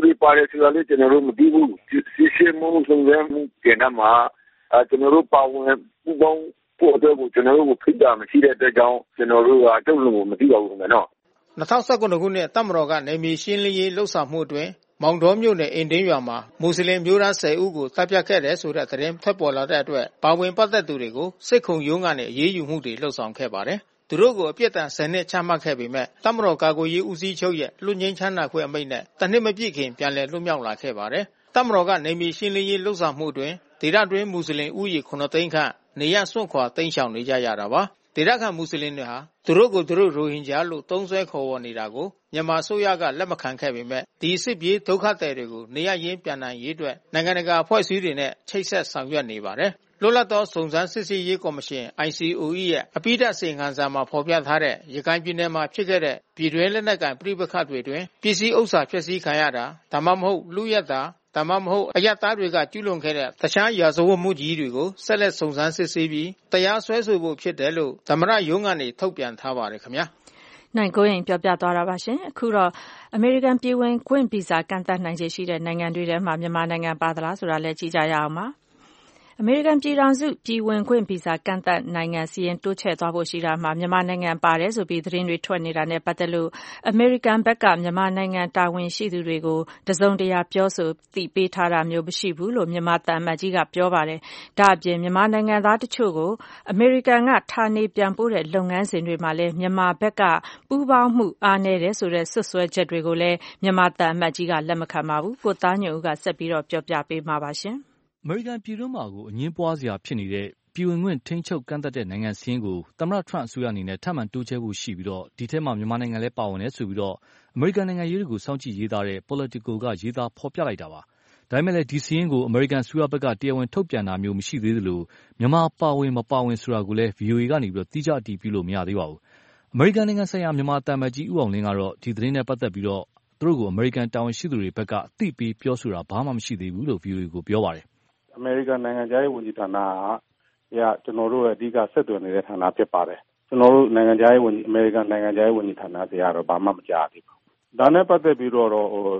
တွေပါတယ်ဆိုတာလည်းကျွန်တော်တို့မသိဘူးစစ်ဆေးမှုစုံစမ်းမှုတင်တာမှာကျွန်တော်တို့ပါဝင်ပူးပေါင်းဖို့အတွက်ကိုကျွန်တော်တို့ကိုဖိတ်တာမရှိတဲ့အတွက်ကြောင့်ကျွန်တော်တို့ကအတုံးလုံးကိုမသိပါဘူးနော် 2019ခုနှစ်တပ်မတော်ကနေမြေရှင်းလင်းရေးလှုပ်ဆောင်မှုအတွင်းမောင်တော်မြို့နယ်အင်ဒင်းရွာမှာမွတ်စလင်မျိုးသား10ဦးကိုတပ်ဖြတ်ခဲ့တယ်ဆိုတဲ့သတင်းထွက်ပေါ်လာတဲ့အတွက်ပါဝင်ပတ်သက်သူတွေကိုစစ်ခုံရုံးကနေအရေးယူမှုတွေလှုပ်ဆောင်ခဲ့ပါတယ်။သူတို့ကိုအပြစ်ဒဏ်10နှစ်ချမှတ်ခဲ့ပေမဲ့တပ်မတော်ကာကွယ်ရေးဦးစီးချုပ်ရဲ့လွတ်ငြိမ်းချမ်းသာခွင့်အမိန့်နဲ့တနှစ်မပြည့်ခင်ပြန်လည်လွတ်မြောက်လာခဲ့ပါတယ်။တပ်မတော်ကနေမြေရှင်းလင်းရေးလှုပ်ဆောင်မှုအတွင်းဒေသတွင်းမွတ်စလင်ဦးရေ9သိန်းခန့်နေရစွန့်ခွာတိမ်းရှောင်နေကြရတာပါ။ဒေသခံမွတ်စလင်တွေဟာသူတို့ကိုသူတို့ရိုဟင်ဂျာလို့သုံးစွဲခေါ်ဝေါ်နေတာကိုမြန်မာအစိုးရကလက်မခံခဲ့ပေမဲ့ဒီစစ်ပြေးဒုက္ခသည်တွေကိုနေရရင်းပြန်နိုင်ရေးအတွက်နိုင်ငံတကာအဖွဲ့အစည်းတွေနဲ့ချိတ်ဆက်ဆောင်ရွက်နေပါတယ်။လွတ်လပ်သောစုံစမ်းစစ်ဆေးရေးကော်မရှင် ICOE ရဲ့အပိဓာတ်စေငန်းစာမှာဖော်ပြထားတဲ့ရခိုင်ပြည်နယ်မှာဖြစ်ခဲ့တဲ့ပြည်တွင်းလက်နက်ကိုင်ပဋိပက္ခတွေတွင်ပစ္စည်းဥစ္စာဖျက်ဆီးခံရတာဒါမှမဟုတ်လူရက်တာဒါမှမဟုတ်အယက်သားတွေကကျူးလွန်ခဲ့တဲ့တခြားရာဇဝတ်မှုကြီးတွေကိုဆက်လက်စုံစမ်းစစ်ဆေးပြီးတရားစွဲဆိုဖို့ဖြစ်တယ်လို့သမ္မတရုံးကနေထုတ်ပြန်ထားပါတယ်ခင်ဗျာနိုင်ကိုရင်ပြောပြသွားတာပါရှင်အခုတော့အမေရိကန်ပြည်ဝင်ခွင့်ဗီဇာကန့်သတ်နိုင်ခြေရှိတဲ့နိုင်ငံတွေထဲမှာမြန်မာနိုင်ငံပါသလားဆိုတာလည်းကြည့်ကြရအောင်ပါအမေရိကန်ပြည်ထောင်စုပြည်ဝင်ခွင့်ဗီဇာကန့်သတ်နိုင်ငံစီရင်တိုးချဲ့သွားဖို့ရှိတာမှာမြန်မာနိုင်ငံပါတယ်ဆိုပြီးသတင်းတွေထွက်နေတာနဲ့ပတ်သက်လို့အမေရိကန်ဘက်ကမြန်မာနိုင်ငံတာဝန်ရှိသူတွေကိုတစုံတရာပြောဆိုသိပေးထားတာမျိုးမရှိဘူးလို့မြန်မာသံအမတ်ကြီးကပြောပါတယ်။ဒါ့အပြင်မြန်မာနိုင်ငံသားတချို့ကိုအမေရိကန်ကဌာနေပြန်ပို့တဲ့လုပ်ငန်းစဉ်တွေမှာလည်းမြန်မာဘက်ကပူးပေါင်းမှုအားနည်းတယ်ဆိုတဲ့ဆွဆွဲချက်တွေကိုလည်းမြန်မာသံအမတ်ကြီးကလက်မခံပါဘူး။ကိုသားညွန့်ဦးကဆက်ပြီးတော့ပြောပြပေးမှာပါရှင်။အမေရိကန်ပြည်တွင်းမှာကိုအငင်းပွားစရာဖြစ်နေတဲ့ပြည်ဝင်ခွင့်ထိန်းချုပ်ကန့်သတ်တဲ့နိုင်ငံစင်းကိုသမ္မတထရန့်အစိုးရအနေနဲ့ထပ်မံတိုးချဲ့ဖို့ရှိပြီးတော့ဒီထဲမှာမြန်မာနိုင်ငံလည်းပါဝင်တယ်ဆိုပြီးတော့အမေရိကန်နိုင်ငံရေးတွေကိုစောင့်ကြည့်ရေးသားတဲ့ Politico ကရေးသားဖော်ပြလိုက်တာပါ။ဒါပေမဲ့လည်းဒီစင်းကိုအမေရိကန်အစိုးရဘက်ကတရားဝင်ထုတ်ပြန်တာမျိုးမရှိသေးသလိုမြန်မာပါဝင်မပါဝင်ဆိုတာကိုလည်း VOA ကနေပြီးတော့တိကျအတည်ပြုလို့မရသေးပါဘူး။အမေရိကန်နိုင်ငံဆိုင်ရာမြန်မာသံအမတ်ကြီးဦးအောင်လင်းကတော့ဒီသတင်းနဲ့ပတ်သက်ပြီးတော့သူတို့ကိုအမေရိကန်တာဝန်ရှိသူတွေဘက်ကအသိပေးပြောဆိုတာဘာမှမရှိသေးဘူးလို့ VOA ကိုပြောပါတယ်။အမေရိကန်နိုင်ငံခြားရေးဝန်ကြီးဌာနကကျွန်တော်တို့ရဲ့အဓိကဆက်သွယ်နေတဲ့ဌာနဖြစ်ပါတယ်ကျွန်တော်တို့နိုင်ငံခြားရေးဝန်ကြီးအမေရိကန်နိုင်ငံခြားရေးဝန်ကြီးဌာနတွေကတော့ဘာမှမကြားသေးဘူးဒါနဲ့ပတ်သက်ပြီးတော့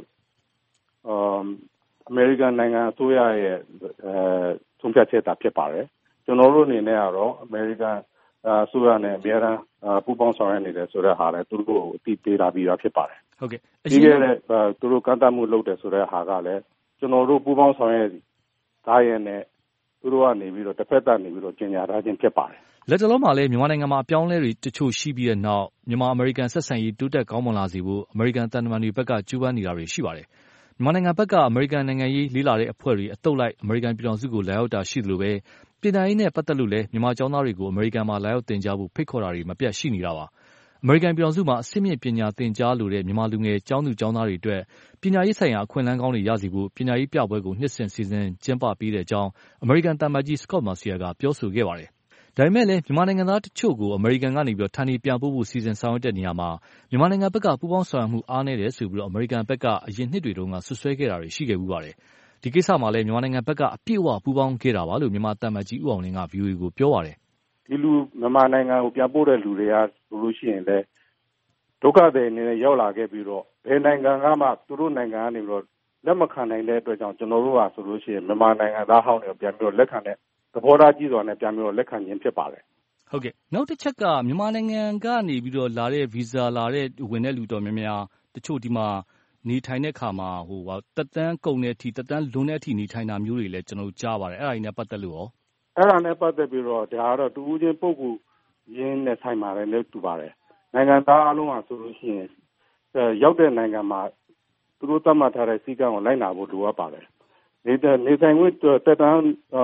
အမေရိကန်နိုင်ငံအစိုးရရဲ့ဆုံးဖြတ်ချက်သာဖြစ်ပါတယ်ကျွန်တော်တို့အနေနဲ့ကတော့အမေရိကန်အစိုးရနဲ့အများအားပူးပေါင်းဆောင်ရွက်နေတယ်ဆိုတဲ့ဟာလည်းသူတို့ကိုအသိပေးတာပြီးတော့ဖြစ်ပါတယ်ဟုတ်ကဲ့ဒီကနေ့သူတို့ကန့်သတ်မှုလုပ်တယ်ဆိုတဲ့ဟာကလည်းကျွန်တော်တို့ပူးပေါင်းဆောင်ရွက်ဒါရနဲ့သူတို့ကနေပြီးတော့တစ်ဖက်သက်နေပြီးတော့ကျင်ညာထားခြင်းဖြစ်ပါတယ်။လက်တလုံးမှာလည်းမြန်မာနိုင်ငံမှာအပြောင်းလဲတွေတချို့ရှိပြီးတဲ့နောက်မြန်မာအမေရိကန်ဆက်ဆံရေးတိုးတက်ကောင်းမွန်လာစေဖို့အမေရိကန်တန်တမန်တွေဘက်ကကြိုးပမ်းနေတာတွေရှိပါတယ်။မြန်မာနိုင်ငံဘက်ကအမေရိကန်နိုင်ငံရေးလေးလာတဲ့အဖွဲ့တွေအတုပ်လိုက်အမေရိကန်ပြည်ထောင်စုကိုလာရောက်တာရှိသလိုပဲပညာရေးနဲ့ပတ်သက်လို့လည်းမြန်မာကျောင်းသားတွေကိုအမေရိကန်မှာလာရောက်သင်ကြားဖို့ဖိတ်ခေါ်တာတွေမပြတ်ရှိနေတာပါ။အမေရိကန်ပြည်ထောင်စုမှာအဆင့်မြင့်ပညာသင်ကြားလိုတဲ့မြန်မာလူငယ်ကျောင်းသူကျောင်းသားတွေအတွက်ပညာရေးဆိုင်ရာအခွင့်အလမ်းကောင်းတွေရစေဖို့ပညာရေးပြပွဲကိုနှစ်စဉ်စီစဉ်ကျင်းပပေးတဲ့အကြောင်းအမေရိကန်သံအမတ်ကြီး Scott Marciel ကပြောဆိုခဲ့ပါတယ်။ဒါပေမဲ့လည်းမြန်မာနိုင်ငံသားတချို့ကိုအမေရိကန်ကနေဌာနေပြန်ပို့ဖို့စီစဉ်ဆောင်ရွက်တဲ့နေရာမှာမြန်မာနိုင်ငံဘက်ကပူးပေါင်းဆောင်ရွက်မှုအားနည်းတယ်ဆိုပြီးတော့အမေရိကန်ဘက်ကအရင်နှစ်တွေတုန်းကဆွဆွဲခဲ့တာတွေရှိခဲ့ဘူးပါတယ်။ဒီကိစ္စမှာလည်းမြန်မာနိုင်ငံဘက်ကအပြည့်အဝပူးပေါင်းခဲ့တာပါလို့မြန်မာသံအမတ်ကြီးဦးအောင်လင်းက VOA ကိုပြောပါတယ်။ဒီလူမြန်မာနိုင်ငံကိုပြန်ပို့တဲ့လူတွေကဆိုလို့ရှိရင်လည်းဒုက္ခသည်အနေနဲ့ရောက်လာခဲ့ပြီးတော့ဘယ်နိုင်ငံကမှသူတို့နိုင်ငံကနေပြီးတော့လက်မခံနိုင်တဲ့အတွက်ကြောင့်ကျွန်တော်တို့ကဆိုလို့ရှိရင်မြန်မာနိုင်ငံသားဟောင်းတွေကိုပြန်ပြီးတော့လက်ခံတဲ့သဘောထားကြီးစွာနဲ့ပြန်ပြီးတော့လက်ခံခြင်းဖြစ်ပါတယ်။ဟုတ်ကဲ့နောက်တစ်ချက်ကမြန်မာနိုင်ငံကနေပြီးတော့လာတဲ့ဗီဇာလာတဲ့ဝင်တဲ့လူတော်များများတချို့ဒီမှာနေထိုင်တဲ့အခါမှာတက်တန်းကုန်တဲ့အထိတက်တန်းလွန်တဲ့အထိနေထိုင်တာမျိုးတွေလည်းကျွန်တော်ကြားပါတယ်အဲ့ဒါနဲ့ပတ်သက်လို့ရောအဲ့ဒါနဲ့ပတ်သက်ပြီးတော့ဒါကတော့တူဦးချင်းပုဂ္ဂိုလ်ရင်းနဲ့ဆိုင်ပါတယ်လို့တူပါတယ်နိုင်ငံသားအလုံးဟာဆိုလို့ရှိရင်ရောက်တဲ့နိုင်ငံမှာသူတို့သတ်မှတ်ထားတဲ့စည်းကမ်းကိုလိုက်နာဖို့လိုအပ်ပါတယ်နေဆိုင်ခွင့်တက်တန်း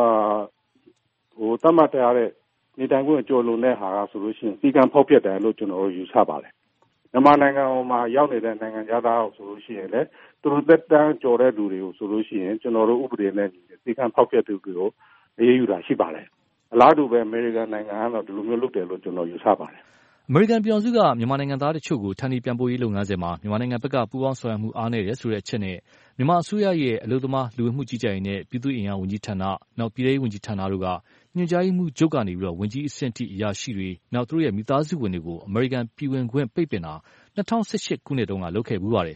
သတ်မှတ်ထားတဲ့နေထိုင်ခွင့်ကြော်လွန်တဲ့ဟာကဆိုလို့ရှိရင်စည်းကမ်းဖောက်ဖျက်တယ်လို့ကျွန်တော်တို့ယူဆပါတယ်မြန်မာနိုင်ငံမှာရောက်နေတဲ့နိုင်ငံသားဆိုလို့ရှိရင်လည်းသူတို့တက်တန်းကြော်တဲ့လူတွေကိုဆိုလို့ရှိရင်ကျွန်တော်တို့ဥပဒေနဲ့စည်းကမ်းဖောက်ဖျက်သူတွေကိုအေးအေးယူတာရှိပါတယ်အလားတူပဲအမေရိကန်နိုင်ငံကတော့ဒီလိုမျိုးလုပ်တယ်လို့ကျွန်တော်ယူဆပါတယ်အမေရိကန်ပြည်ထောင်စုကမြန်မာနိုင်ငံသားတချို့ကိုဌာနေပြန်ပို့ရေးလုပ်ငန်းစဉ်မှာမြန်မာနိုင်ငံဘက်ကပူးပေါင်းဆောင်ရွက်မှုအားနည်းတယ်ဆိုတဲ့အချက်နဲ့မြန်မာအစိုးရရဲ့အလုပ်သမားလူဝင်မှုကြီးကြပ်ရေးနဲ့ပြည်သူ့အင်အားဝန်ကြီးဌာနနောက်ပြည်ထောင်စုဝန်ကြီးဌာနတို့ကညွှန်ကြားရေးမှူးချုပ်ကနေပြီးတော့ဝန်ကြီးအဆင့်ထိအရာရှိတွေနောက်သူတို့ရဲ့မိသားစုဝင်တွေကိုအမေရိကန်ပြည်ဝင်ခွင့်ပိတ်ပင်တာ2018ခုနှစ်တုန်းကလုပ်ခဲ့မှုပါတယ်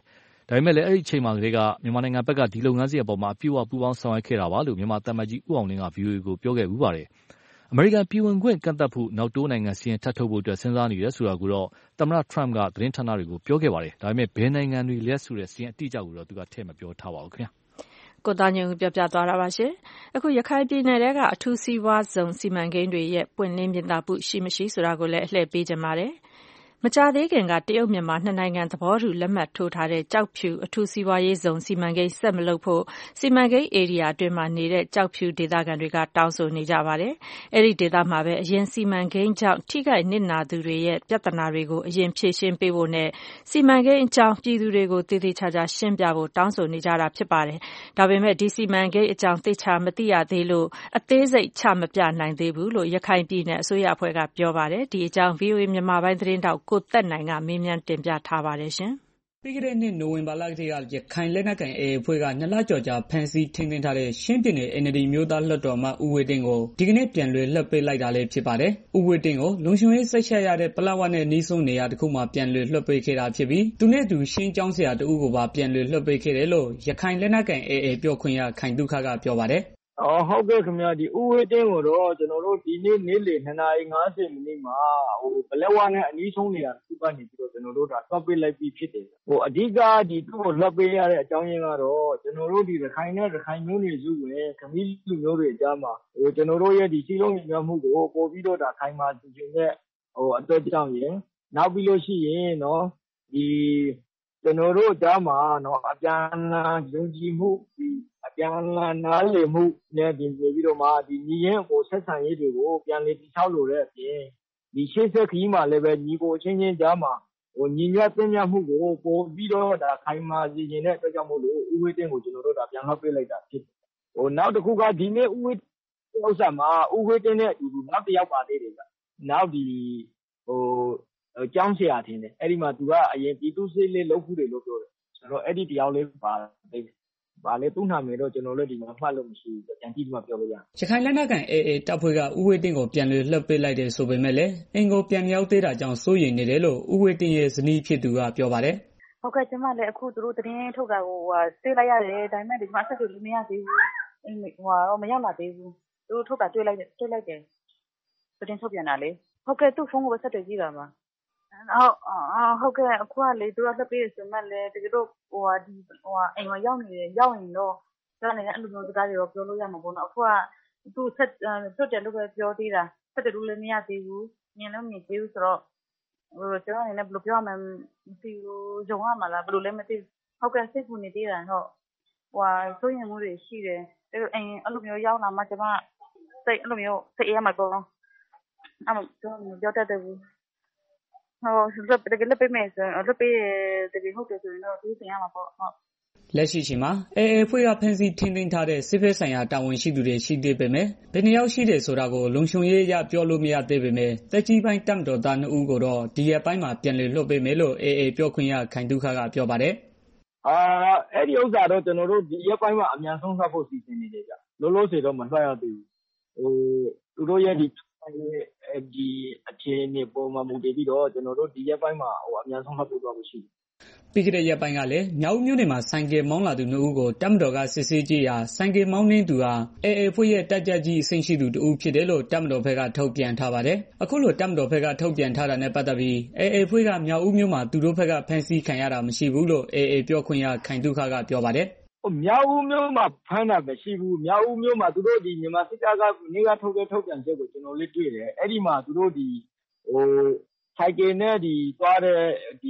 ဒါပေမဲ့လည်းအဲ့ဒီအချိန်မှာကလေးကမြန်မာနိုင်ငံဘက်ကဒီလုပ်ငန်းစဉ်အပေါ်မှာအပြည့်အဝပူးပေါင်းဆောင်ရွက်ခဲ့တာပါလို့မြန်မာသံအမတ်ကြီးဦးအောင်လင်းက VOA ကိုပြောခဲ့ဦးပါတယ်။ အမေရိကန်ပြည်ဝင်ခွင့်ကန့်သတ်ဖို့နောက်တိုးနိုင်ငံစာရင်းထပ်ထုတ်ဖို့စဉ်းစားနေတယ်ဆိုတာကိုတော့သမ္မတ Trump ကသတင်းဌာနတွေကိုပြောခဲ့ပါတယ်။ဒါပေမဲ့ဘယ်နိုင်ငံတွေလဲဆိုတဲ့စာရင်းအတိအကျကိုတော့သူကထည့်မပြောထားပါဘူးခင်ဗျာ။ကိုသားညွန့်ဦးပြောပြသွားတာပါရှင်။အခုရခိုင်ပြည်နယ်ကအထူးစီးပွားဇုံစီမံကိန်းတွေရဲ့ပွင့်လင်းမြင်သာမှုရှိမရှိဆိုတာကိုလည်းအလှည့်ပေးကြပါတယ်။မကြာသေးခင်ကတရုတ်မြန်မာနှစ်နိုင်ငံသဘောတူလက်မှတ်ထိုးထားတဲ့ကျောက်ဖြူအထူးစီးပွားရေးဇုံစီမံကိန်းဆက်မလုပ်ဖို့စီမံကိန်းဧရိယာအတွင်းမှာနေတဲ့ကျောက်ဖြူဒေသခံတွေကတောင်းဆိုနေကြပါတယ်။အဲဒီဒေသမှာပဲအရင်စီမံကိန်းကြောင့်ထိခိုက်နစ်နာသူတွေရဲ့ပြဿနာတွေကိုအရင်ဖြေရှင်းပေးဖို့နဲ့စီမံကိန်းအကြောင်းပြည်သူတွေကိုသေသေချာချာရှင်းပြဖို့တောင်းဆိုနေကြတာဖြစ်ပါတယ်။ဒါပေမဲ့ဒီစီမံကိန်းအကြောင်းသေချာမသိရသေးလို့အသေးစိတ်ချမပြနိုင်သေးဘူးလို့ရခိုင်ပြည်နယ်အစိုးရအဖွဲ့ကပြောပါတယ်။ဒီအကြောင်း VOA မြန်မာပိုင်းသတင်းတောက်ကိုသက်နိုင်ကမေးမြန်းတင်ပြထားပါတယ်ရှင်။ပြီးခဲ့တဲ့နှစ်နိုဝင်ဘာလကတည်းကရခိုင်လက်နက်ကိုင် AA အဖွဲ့က2လကျော်ကြာဖမ်းဆီးထိန်းသိမ်းထားတဲ့ရှမ်းပြည်နယ် NLD မျိုးသားလွှတ်တော်အမတ်ဦးဝှေ့တင်းကိုဒီကနေ့ပြန်လွှတ်ပေးလိုက်တာလည်းဖြစ်ပါတယ်။ဦးဝှေ့တင်းကိုလုံခြုံရေးစိတ်ချရတဲ့ပလက်ဝနဲ့နီးဆုံးနေရာတစ်ခုမှာပြန်လွှတ်ပေးခဲ့တာဖြစ်ပြီးသူနဲ့သူရှင်းကျောင်းဆရာတဦးကိုပါပြန်လွှတ်ပေးခဲ့တယ်လို့ရခိုင်လက်နက်ကိုင် AA ပြောခွင့်ရခိုင်ဒုက္ခကပြောပါတယ်။ဟုတ်ကဲ့ခင်ဗျာဒီဥဝေးတင်းကိုတော့ကျွန်တော်တို့ဒီနေ့နေ့လယ်2:50မိနစ်မှာပလက်ဝနဲ့အနီးဆုံးနေရာတစ်ခုကနေပြီးတော့ကျွန်တော်တို့ဒါလွှတ်ပေးလိုက်ပြီးဖြစ်တယ်အဓိကဒီသူ့ကိုလွှတ်ပေးရတဲ့အကြောင်းရင်းကတော့ကျွန်တော်တို့ဒီရခိုင်နဲ့ရခိုင်မျိုးနွယ်စုဝင်ခမီးလူမျိုးတွေအကြားမှာကျွန်တော်တို့ရဲ့ဒီစီးလုံးညီညွတ်မှုကိုပို့ပြီးတော့ဒါခိုင်မာစီစဉ်တဲ့အတွက်ကြောင့်ရယ်နောက်ပြီးလို့ရှိရင်နော်ဒီကျွန်တော်တို့အကြားမှာနော်အပြန်အလှန်ယုံကြည်မှုဒီအပြန်အလှန်နားလည်မှုနဲ့ဒီပြီးတော့မှဒီညီရင်ကိုဆက်ဆံရေးတွေကိုပြန်လည်တည်ဆောက်လို့တဲ့အပြင်ဒီရှေ့ဆက်ခရီးမှာလည်းပဲညီကိုချင်းချင်းကြားမှာညီညွတ်တင်ပြမှုကိုပို့ပြီးတော့ဒါခိုင်မာစီစဉ်တဲ့အတွက်ကြောင့်မို့လို့ဥဝေးတင်းကိုကျွန်တော်တို့ဒါပြန်လှည့်ပေးလိုက်တာဖြစ်နောက်တစ်ခုကဒီနေ့ဥဝေးဥစ္စာမှာဥဝေးတင်းနဲ့အတူတူနောက်တစ်ယောက်ပါသေးတယ်ဗျနောက်ဒီကျောင်းဆရာထင်တယ်အဲ့ဒီမှာသူကအရင်ပြည်သူ့စစ်လေးလုပ်ခုတယ်လို့ပြောတယ်ဆိုတော့အဲ့ဒီတယောက်လေးပါသေးတယ်ဘာလဲသူ့နာမည်တော့ကျွန်တော်လည်းဒီမှာမှတ်လို့မရှိဘူးပြန်ကြည့်မှပြောလို့ရရခိုင်လက်နက်ကိုင် AA တပ်ဖွဲ့ကဥဝေးတင်းကိုပြန်လွှတ်ပေးလိုက်တယ်ဆိုပေမဲ့လည်းအင်ကိုပြန်မြောက်သေးတာကြောင့်စိုးရိမ်နေတယ်လို့ဥဝေးတင်းရဲ့ဇနီးဖြစ်သူကပြောပါတယ်ဟုတ်ကဲ့ကျွန်မလည်းအခုသူတို့သတင်းထုတ်တာကိုတွေ့လိုက်ရတယ်ဒါပေမဲ့ဒီမှာဆက်လို့မရသေးဘူးမရောက်လာသေးဘူးသူတို့ထုတ်တာတွေ့လိုက်တယ်သတင်းထုတ်ပြန်တာလေဟုတ်ကဲ့သူ့ဖုန်းကိုပဲဆက်တွေ့ကြည့်ပါမှာဟုတ်ကဲ့အခုကလေသူတို့လှပ်ပေးရဆိုမှလည်းတကယ်တော့အိမ်မှာရောက်နေတယ်ရောက်ရင်တော့ကျွန်တော်လည်းအဲ့လိုမျိုးစကားတွေတော့ပြောလို့ရမှာပေါ့နော်အခုကသူ့ဆက်တွတ်တယ်လို့ပဲပြောသေးတာဆက်တယ်လို့လည်းမရသေးဘူးမြင်လို့မြင်သေးဘူးဆိုတော့ကျွန်တော်လည်းဘယ်လိုပြောမှမသိဘူးဂျုံရမှာလားဘယ်လိုလဲမသိဟုတ်ကဲ့စိတ်ကူနေသေးတာဟုတ်စိုးရင်မှုတွေရှိတယ်အိမ်အဲ့လိုမျိုးရောက်လာမှကျွန်မစိတ်အဲ့လိုမျိုးစိတ်အေးရမှာပေါ့နော်အဲ့လိုပြောတတ်တယ်ဘူးတကယ်လည်းပေးမယ်ဆိုရင်လည်းပေးတကယ်ဟုတ်တယ်ဆိုရင်တော့သူပြင်ရမှာပေါ့ဟုတ်လက်ရှိချိန်မှာ AA ဖွဲ့ကဖမ်းဆီးထိန်းသိမ်းထားတဲ့စစ်ဖက်ဆိုင်ရာတာဝန်ရှိသူတွေရှိသေးပေမဲ့ဘယ်နှယောက်ရှိတယ်ဆိုတာကိုလုံခြုံရေးအရပြောလို့မရသေးပေမဲ့တက်ကြီးပိုင်းတပ်မတော်သား2ဦးကိုတော့ဒီရက်ပိုင်းမှာပြန်လည်လွှတ်ပေးမယ်လို့ AA ပြောခွင့်ရခိုင်ဒုက္ခကပြောပါတယ်အဲ့ဒီဥစ္စာတော့ကျွန်တော်တို့ဒီရက်ပိုင်းမှာအများဆုံးလှပ်ဖို့စီစဉ်နေတယ်ကြလို့လို့ဆိုတော့မလှပ်ရသေးဘူးသူတို့ရဲ့ဒီအခြေအနေပေါ်မှာမူတည်ပြီးတော့ကျွန်တော်တို့ဒီရက်ပိုင်းမှာအများဆုံးလှပ်ဖို့တော့ရှိတယ်ပြီးခဲ့တဲ့ရက်ပိုင်းကလည်းမြောက်မြို့နယ်မှာဆိုင်ကယ်မောင်းလာသူ2ဦးကိုတပ်မတော်ကစစ်ဆေးကြည့်ရာဆိုင်ကယ်မောင်းနှင်းသူဟာ AA ဖွဲ့ရဲ့တပ်ကြပ်ကြီးအဆင့်ရှိသူ2ဦးဖြစ်တယ်လို့တပ်မတော်ဘက်ကထုတ်ပြန်ထားပါတယ်။အခုလိုတပ်မတော်ဘက်ကထုတ်ပြန်ထားတာနဲ့ပတ်သက်ပြီး AA ဖွဲ့ကမြောက်ဦးမြို့မှာသူတို့ဘက်ကဖမ်းဆီးခံရတာမရှိဘူးလို့ AA ပြောခွင့်ရခိုင်ဒုက္ခကပြောပါတယ်မြောက်ဦးမြို့မှာဖမ်းတာမရှိဘူးမြောက်ဦးမြို့မှာသူတို့ဒီမြန်မာစစ်တပ်ကနေ့ကထုတ်ပြန်ချက်ကိုကျွန်တော်လေးတွေ့တယ်အဲ့ဒီမှာသူတို့ဒီဆိုင်ကယ်နဲ့ဒီသွားတဲ့ဒီ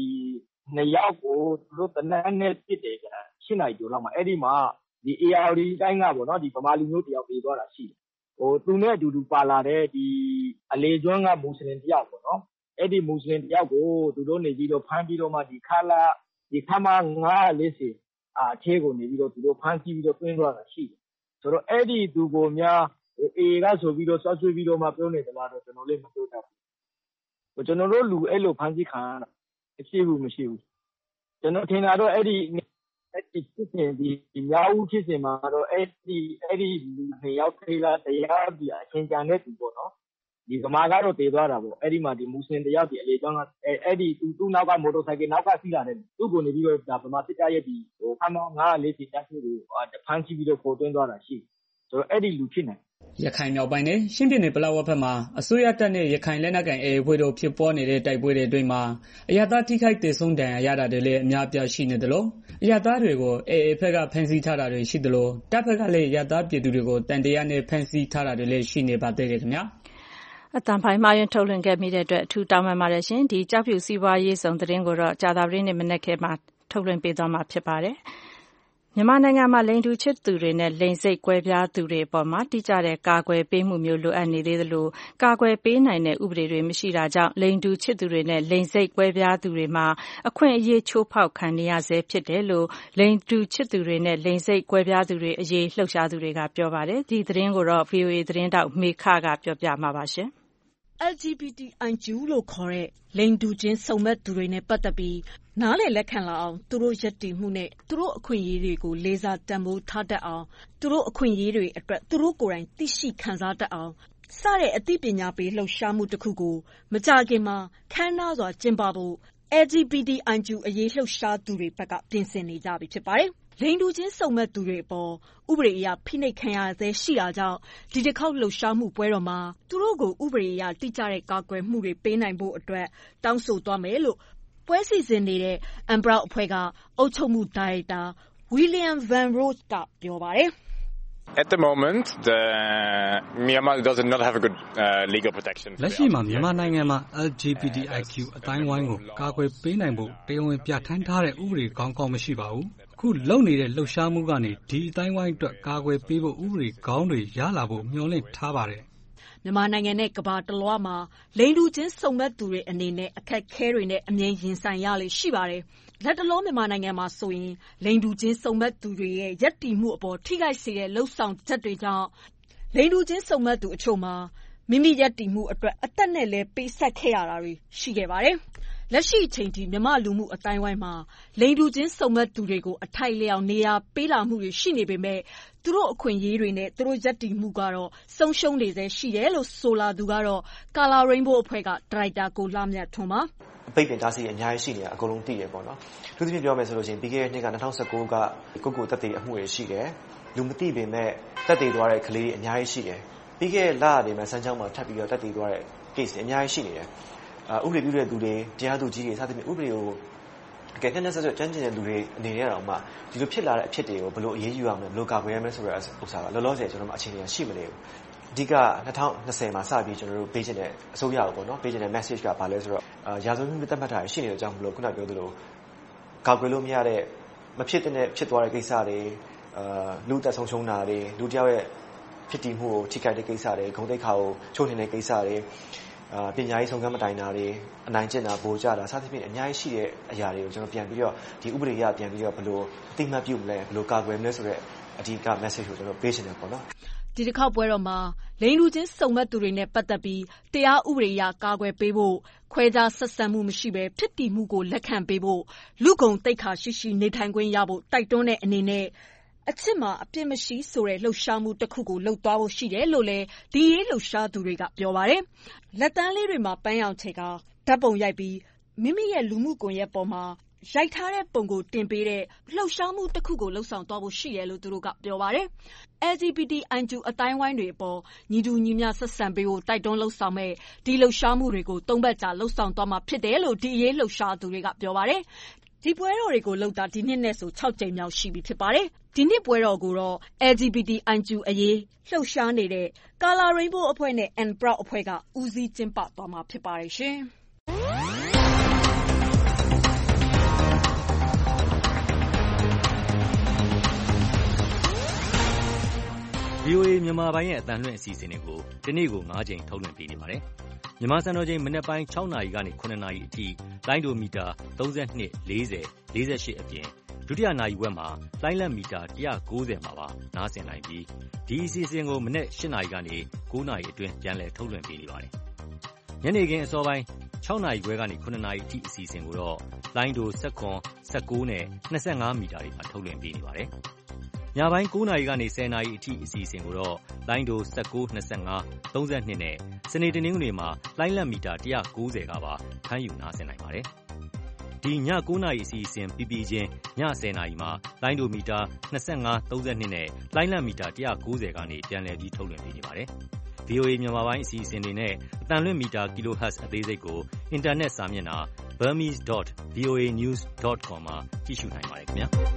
2ယောက်ကိုသူတို့တနက်နဲ့ပြစ်တယ်ကြာ8နာရီကျော်လောက်မှာအဲ့ဒီမှာဒီ AR တိုင်းကပေါ့နော်ဒီဗမာလူမျိုးတယောက်ပြေးသွားတာရှိတယ်သူနဲ့အတူတူပါလာတဲ့ဒီအလေကျွန်းကမွတ်စလင်တယောက်ပေါ့နော်အဲ့ဒီမွတ်စလင်တယောက်ကိုသူတို့နေပြီးတော့ဖမ်းပြီးတော့မှဒီခမ940အခြေကိုနေပြီးတော့သူတို့ဖမ်းဆီးပြီးတော့တွင်းသွားတာရှိတယ်ဆိုတော့အဲ့ဒီသူကိုများAAကဆိုပြီးတော့ဆွဆွေးပြီးတော့မှပြောနေတယ်လားတော့ကျွန်တော်လည်းမပြောတတ်ဘူးကျွန်တော်တို့လူအဲ့လိုဖမ်းဆီးခံရတာမရှိဘူးကျွန်တော်ထင်တာတော့အဲ့ဒီဖြစ်စဉ်ဒီမြောက်ဦးဖြစ်စဉ်မှာတော့အဲ့ဒီလူ2ယောက်ခေကတရားဒီအချင်းချန်တဲ့သူပေါ့နော်ဒီဗမာကတော့တည်သွားတာပေါ့အဲ့ဒီမှာဒီမူစလင်တယောက်ဒီအလေကျောင်းကအဲ့ဒီသူ့နောက်ကမော်တော်ဆိုင်ကနောက်ကစီးလာတယ်သူ့ကိုနေပြီးတော့ဒါဗမာစစ်တပ်ရဲ့ဒီဖမ်းမောင်း940တပ်စုကိုဖမ်းဆီးပြီးတော့ပေါ်သွင်းသွားတာရှိဆိုတော့အဲ့ဒီလူဖြစ်နေရခိုင်မြောက်ပိုင်းနဲ့ရှမ်းပြည်နယ်ပလက်ဝဘက်မှာအစိုးရတပ်နဲ့ရခိုင်လက်နက်ကိုင်AAအဖွဲ့တို့ဖြစ်ပေါ်နေတဲ့တိုက်ပွဲတွေအတွင်းမှာအရသာထိခိုက်ဒေဆုံးဒဏ်ရာရတာတွေလည်းအများပြားရှိနေတယ်လို့အရသာတွေကို AA ဘက်ကဖမ်းဆီးထားတာတွေရှိတယ်လို့တပ်ဘက်ကလည်းအရသာပြည်သူတွေကိုတန်တရားနဲ့ဖမ်းဆီးထားတာတွေလည်းရှိနေပါသေးတယ်ခင်ဗျာအတန်ဖိုင်းမှရင်ထုတ်လွှင့်ခဲ့မိတဲ့အတွက်အထူးတောင်းပန်ပါတယ်ရှင်ဒီကြောက်ဖြူစီးပွားရေးဆောင်သတင်းကိုတော့ကြာသပတေးနေ့မနက်ခင်းမှာထုတ်လွှင့်ပေးသွားမှာဖြစ်ပါတယ်မြန်မာနိုင်ငံမှာလိင်တူချစ်သူတွေနဲ့လိင်စိတ်ကွဲပြားသူတွေအပေါ်မှာတိကျတဲ့ကာကွယ်ပေးမှုမျိုးလိုအပ်နေသေးသလိုကာကွယ်ပေးနိုင်တဲ့ဥပဒေတွေမရှိတာကြောင့်လိင်တူချစ်သူတွေနဲ့လိင်စိတ်ကွဲပြားသူတွေမှာအခွင့်အရေးချိုးဖောက်ခံနေရဆဲဖြစ်တယ်လို့လိင်တူချစ်သူတွေနဲ့လိင်စိတ်ကွဲပြားသူတွေအရေးလှုပ်ရှားသူတွေကပြောပါတယ်ဒီသတင်းကိုတော့ VOA သတင်းတောက်မေခကပြောပြမှာပါရှင် LGBTIQ လို့ခေါ်တဲ့လိင်တူချင်းစုံမက်သူတွေနဲ့ပတ်သက်ပြီးနားလည်လက်ခံလာအောင်သူတို့ယက်တည်မှုနဲ့သူတို့အခွင့်အရေးတွေကိုလေးစားတန်ဖိုးထားတတ်အောင်သူတို့အခွင့်အရေးတွေအတွက်သူတို့ကိုယ်တိုင်သိရှိခံစားတတ်အောင်စတဲ့အသိပညာပေးလှုပ်ရှားမှုတစ်ခုကိုမကြခင်မှာခမ်းနားစွာကျင်းပဖို့ LGBTIQ အရေးလှုပ်ရှားသူတွေဘက်ကပြင်ဆင်နေကြပြီဖြစ်ပါတယ်လိင်တူချင်းစုံမက်သူတွေအပေါ်ဥပဒေအရဖိနှိပ်ခံရဆဲရှိတာကြောင့်ဒီတစ်ခေါက်လှုပ်ရှားမှုပွဲတော်မှာသူတို့ကိုဥပဒေအရတိကျတဲ့ကာကွယ်မှုတွေပေးနိုင်ဖို့အတွက်တောင်းဆိုသွားမယ်လို့ပွဲစီစဉ်နေတဲ့ Umbrella အဖွဲ့ကအုပ်ချုပ်မှုဒါရိုက်တာ William Van Roos ကပြောပါတယ် At the moment, Myanmar does not have a good legal protection. လက်ရှိမှာမြန်မာနိုင်ငံမှာ LGBTIQ အတိုင်းဝိုင်းကိုကာကွယ်ပေးနိုင်ဖို့တရားဝင်ပြဋ္ဌာန်းထားတဲ့ဥပဒေကောင်းကောင်းမရှိပါဘူး။ခုလုပ်နေတဲ့လှုပ်ရှားမှုကနေဒီအတိုင်းဝိုင်းအတွက်ကာကွယ်ပေးဖို့ဥပဒေကောင်းတွေရလာဖို့မျှော်လင့်ထားပါတယ်။မြန်မာနိုင်ငံနဲ့ကမ္ဘာတလွှားမှာလိင်တူချင်းစုံမက်သူတွေအနေနဲ့အခက်အခဲတွေနဲ့အမြဲရင်ဆိုင်ရလေရှိပါတယ်။လက်တလောမြန်မာနိုင်ငံမှာဆိုရင်လိင်တူချင်းစုံမက်သူတွေရဲ့ယက်တီမှုအပေါ်ထိခိုက်စေတဲ့လှုပ်ဆောင်ချက်တွေကြောင့်လိင်တူချင်းစုံမက်သူအချို့မှာမိမိယက်တီမှုအတွက်အသက်နဲ့လည်းပေးဆက်ခဲ့ရတာတွေရှိခဲ့ပါတယ်။လက်ရှိအချိန်ထိမြန်မာလူမှုအတိုင်းဝိုင်းမှာလိင်တူချင်းစုံမက်သူတွေကိုအထိုက်လျောက်နေရာပေးလာမှုတွေရှိနေပေမဲ့သူတို့အခွင့်အရေးတွေနဲ့သူတို့ယက်တီမှုကတော့ဆုံးရှုံးနေသေးရှိတယ်လို့ဆိုလာသူကတော့ Color Rainbow အဖွဲ့ကဒါရိုက်တာကိုလှမြတ်ထွန်းပါပိတ်ပင်တားဆီးအများကြီးရှိနေတာအကုန်လုံးသိတယ်ပေါ့နော်သူတို့ပြောမယ်ဆိုလို့ရှိရင်ပြီးခဲ့တဲ့နှစ်က2019ကကိုတက်တဲ့အမှုတွေရှိတယ်လူမသိပေမဲ့တက်တည်သွားတဲ့ကလေးတွေအများကြီးရှိတယ်ပြီးခဲ့တဲ့လတွေမှာစမ်းချောင်းမှာထပ်ပြီးတော့တက်တည်သွားတဲ့ case တွေအများကြီးရှိနေတယ်ဥပဒေပြုတဲ့သူတွေတရားသူကြီးတွေစသဖြင့်ဥပဒေကိုတကယ်နဲ့ဆက်ဆက်ကြမ်းကျင်တဲ့လူတွေအနေနဲ့တော့မှဒီလိုဖြစ်လာတဲ့အဖြစ်တွေကိုဘယ်လိုအရေးယူရမလဲဘယ်လိုကာကွယ်ရမလဲဆိုတဲ့ဥစ္စာကလောလောဆယ်ကျွန်တော်တို့အခြေအနေရှိမနေဘူးအဓိက2020မှာစပြီးကျွန်တော်တို့ပေးချင်တဲ့အစိုးရကိုပေါ့နော်ပေးချင်တဲ့ message ကဘာလဲဆိုတော့ရာဇဝတ်မှုသတ်မှတ်တာရှိနေတဲ့အကြောင်းမလို့ခုနပြောသလိုကာကွယ်လို့မရတဲ့မဖြစ်တဲ့ဖြစ်သွားတဲ့ကိစ္စတွေလူသက်ဆုံးရှုံးတာတွေလူတယောက်ရဲ့ဖြစ်တည်မှုကိုထိခိုက်တဲ့ကိစ္စတွေဂုဏ်သိက္ခာကိုချိုးနှိမ်တဲ့ကိစ္စတွေပညာရေးဆုံးကမ်းမတိုင်တာတွေအနိုင်ကျင့်တာဗိုလ်ကျတာစသဖြင့်အများကြီးရှိတဲ့အရာတွေကိုကျွန်တော်ပြန်ပြီးတော့ဒီဥပဒေရပြန်ပြီးတော့ဘယ်လိုအသိမှတ်ပြုမလဲဘယ်လိုကာကွယ်မလဲဆိုတော့အဓိက message ကိုကျွန်တော်ပေးချင်တယ်ပေါ့နော်ဒီတစ်ခေါက်ပွဲတော်မှာလိင်လူချင်းစုံမက်သူတွေနဲ့ပတ်သက်ပြီးတရားဥပဒေအရကာကွယ်ပေးဖို့ခွဲခြားဆက်ဆံမှုမရှိဘဲဖြစ်တည်မှုကိုလက်ခံပေးဖို့လူဂုဏ်သိက္ခာရှိရှိနေထိုင်ခွင့်ရဖို့တိုက်တွန်းတဲ့အနေနဲ့အချစ်မှာအပြစ်မရှိဆိုတဲ့လှုပ်ရှားမှုတစ်ခုကိုလှုပ်သွားဖို့ရှိတယ်လို့လည်းဒီရေးလှုပ်ရှားသူတွေကပြောပါတယ်။လက်တန်းလေးတွေမှာပန်းရောင်ချေကဓာတ်ပုံရိုက်ပြီးမိမိရဲ့လူမှုကွန်ရက်ပေါ်မှာရိုက်ထားတဲ့ပုံကိုတင်ပေးတဲ့လှုပ်ရှားမှုတစ်ခုကိုလှုပ်ဆောင်သွားဖို့ရှိတယ်လို့သူတို့ကပြောပါတယ်။ LGBTIQ အတိုင်းဝိုင်းတွေအပေါ်ညီတူညီမျှဆက်ဆံပေးဖို့တိုက်တွန်းလှုပ်ဆောင်မဲ့ဒီလှုပ်ရှားမှုတွေကို3ပတ်ကြာလှုပ်ဆောင်သွားမှာဖြစ်တယ်လို့ဒီရေးလှုပ်ရှားသူတွေကပြောပါတယ်။ဒီပွဲတော်တွေကိုလှုပ်တာဒီနှစ်နဲ့ဆို6ကြိမ်မြောက်ရှိပြီဖြစ်ပါတယ်။ဒီနှစ်ပွဲတော်ကိုတော့ LGBTIQ အရေးလှုပ်ရှားနေတဲ့ Color Rainbow အဖွဲ့နဲ့ Umbrella အဖွဲ့ကဦးစီးကျင်းပသွားမှာဖြစ်ပါတယ်ရှင်။ VOA မြန်မာပိုင်းရဲ့အသံလွှင့်အစီအစဉ်တွေကိုဒီနေ့ကို9ကြိမ်ထုတ်လွှင့်ပေးနေပါတယ်။မြန်မာစံတော်ချိန်မနက်ပိုင်း6နာရီကနေ9နာရီအထိလိုင်းဒိုမီတာ32 40 48အပြင်ဒုတိယနာရီဝက်မှာလိုင်းလက်မီတာ190မှာပါနားဆင်နိုင်ပြီးဒီအစီအစဉ်ကိုမနက်8နာရီကနေ9နာရီအတွင်းပြန်လည်ထုတ်လွှင့်ပေးနေပါတယ်။ညနေခင်းအစောပိုင်း6နာရီခွဲကနေ9နာရီအထိအစီအစဉ်ကိုတော့လိုင်းဒို19 19နဲ့25မီတာတွေမှာထုတ်လွှင့်ပေးနေပါတယ်။ညပိုင်း9 နာရီကနေ 10 နာရီအထိအစီအစဉ်ကိုတော့လိုင်းဒို19 25 32နဲ့စနေတနင်္ဂနွေမှာလိုင်းလတ်မီတာ190ကပါဖမ်းယူနားဆင်နိုင်ပါတယ်။ဒီည9 နာရီအစီအစဉ်ပြီးချင်းည10 နာရီမှာလိုင်းဒိုမီတာ25 32နဲ့လိုင်းလတ်မီတာ190ကနေပြန်လည်ပြီးထုတ်လွှင့်ပေးနေပါတယ်။ VOA မြန်မာပိုင်းအစီအစဉ်တွေနဲ့အတန်လွင့်မီတာ kHz အသေးစိတ်ကိုအင်တာနက်စာမျက်နှာ burmese.voanews.com မှာကြည့်ရှုနိုင်ပါတယ်ခင်ဗျာ။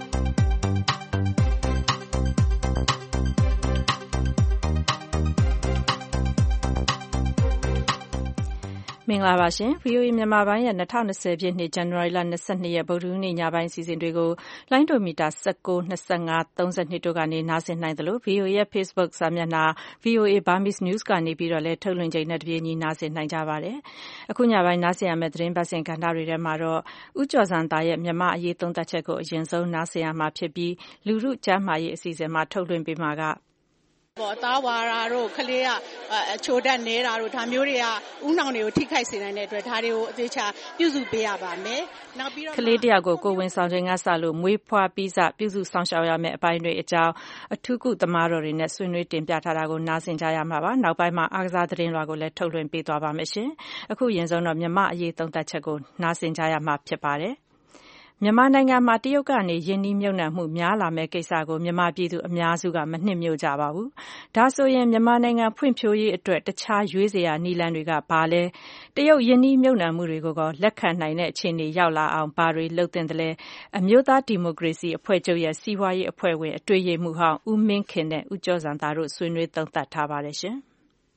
မင်္ဂလာပါရှင် VOA မြန်မာပိုင်းရဲ့2020ပြည့်နှစ် ဇန်နဝါရီလ22ရက်ဗုဒ္ဓဟူးနေ့ညပိုင်းအစီအစဉ်တွေကိုလိုင်းဒိုမီတာ19 25 32တို့ကနေနားဆင်နိုင်တယ်လို့ VOA ရဲ့ Facebook စာမျက်နှာ VOA Burmese News ကနေပြီးတော့လည်းထုတ်လွှင့်ချိန်နဲ့တပြေးညီနားဆင်နိုင်ကြပါတယ်။အခုညပိုင်းနားဆင်ရမယ့်သတင်းပတ်စဉ်ကဏ္ဍတွေထဲမှာတော့ဦးကျော်စံသားရဲ့မြန်မာအရေးသုံးသပ်ချက်ကိုအရင်ဆုံးနားဆင်ရမှာဖြစ်ပြီးလူထုကျန်းမာရေးအစီအစဉ်မှာထုတ်လွှင့်ပေးမှာကသားဝါရာတို့ကလေးကအချိုဓာတ်နေတာတို့ဒါမျိုးတွေကဥနှောင်တွေကိုထိခိုက်စေနိုင်တဲ့အတွက်ဒါတွေကိုအသေးချာပြုစုပေးရပါမယ်။နောက်ပြီးတော့ကလေးတယောက်ကိုကိုဝင်ဆောင်ချိန်ကစလို့မွေးဖွားပြီးစပြုစုဆောင်ရှောက်ရမယ့်အပိုင်းတွေအကြောင်းအထူးကုသမားတော်တွေနဲ့ဆွေးနွေးတင်ပြထားတာကိုနားဆင်ကြရမှာပါ။နောက်ပိုင်းမှာအားကစားသတင်းလွှာကိုလည်းထုတ်လွှင့်ပေးသွားပါမယ်ရှင်။အခုရင်ဆုံးတော့မြန်မာအရေးသုံးသပ်ချက်ကိုနားဆင်ကြရမှာဖြစ်ပါတယ်။မြန်မာနိုင်ငံမှာတရုတ်ကနေယင်းနှိမ့်မြုပ်နှံမှုများလာမဲ့ကိစ္စကိုမြန်မာပြည်သူအများစုကမနှစ်မြို့ကြပါဘူး။ဒါဆိုရင်မြန်မာနိုင်ငံဖွံ့ဖြိုးရေးအတွက်တခြားရွေးစရာနည်းလမ်းတွေကဘာလဲ။တရုတ်ယင်းနှိမ့်မြုပ်နှံမှုတွေကိုလက်ခံနိုင်တဲ့အခြေအနေရောက်လာအောင်ဘာတွေလုပ်သင့်တယ်လဲ။အမျိုးသားဒီမိုကရေစီအဖွဲ့ချုပ်ရဲ့စီးပွားရေးအဖွဲ့ဝင်အတွေ့အမှုဟောင်းဦးမင်းခင်နဲ့ဦးကျော်စံသားတို့ဆွေးနွေးသုံးသပ်ထားပါတယ်ရှင်။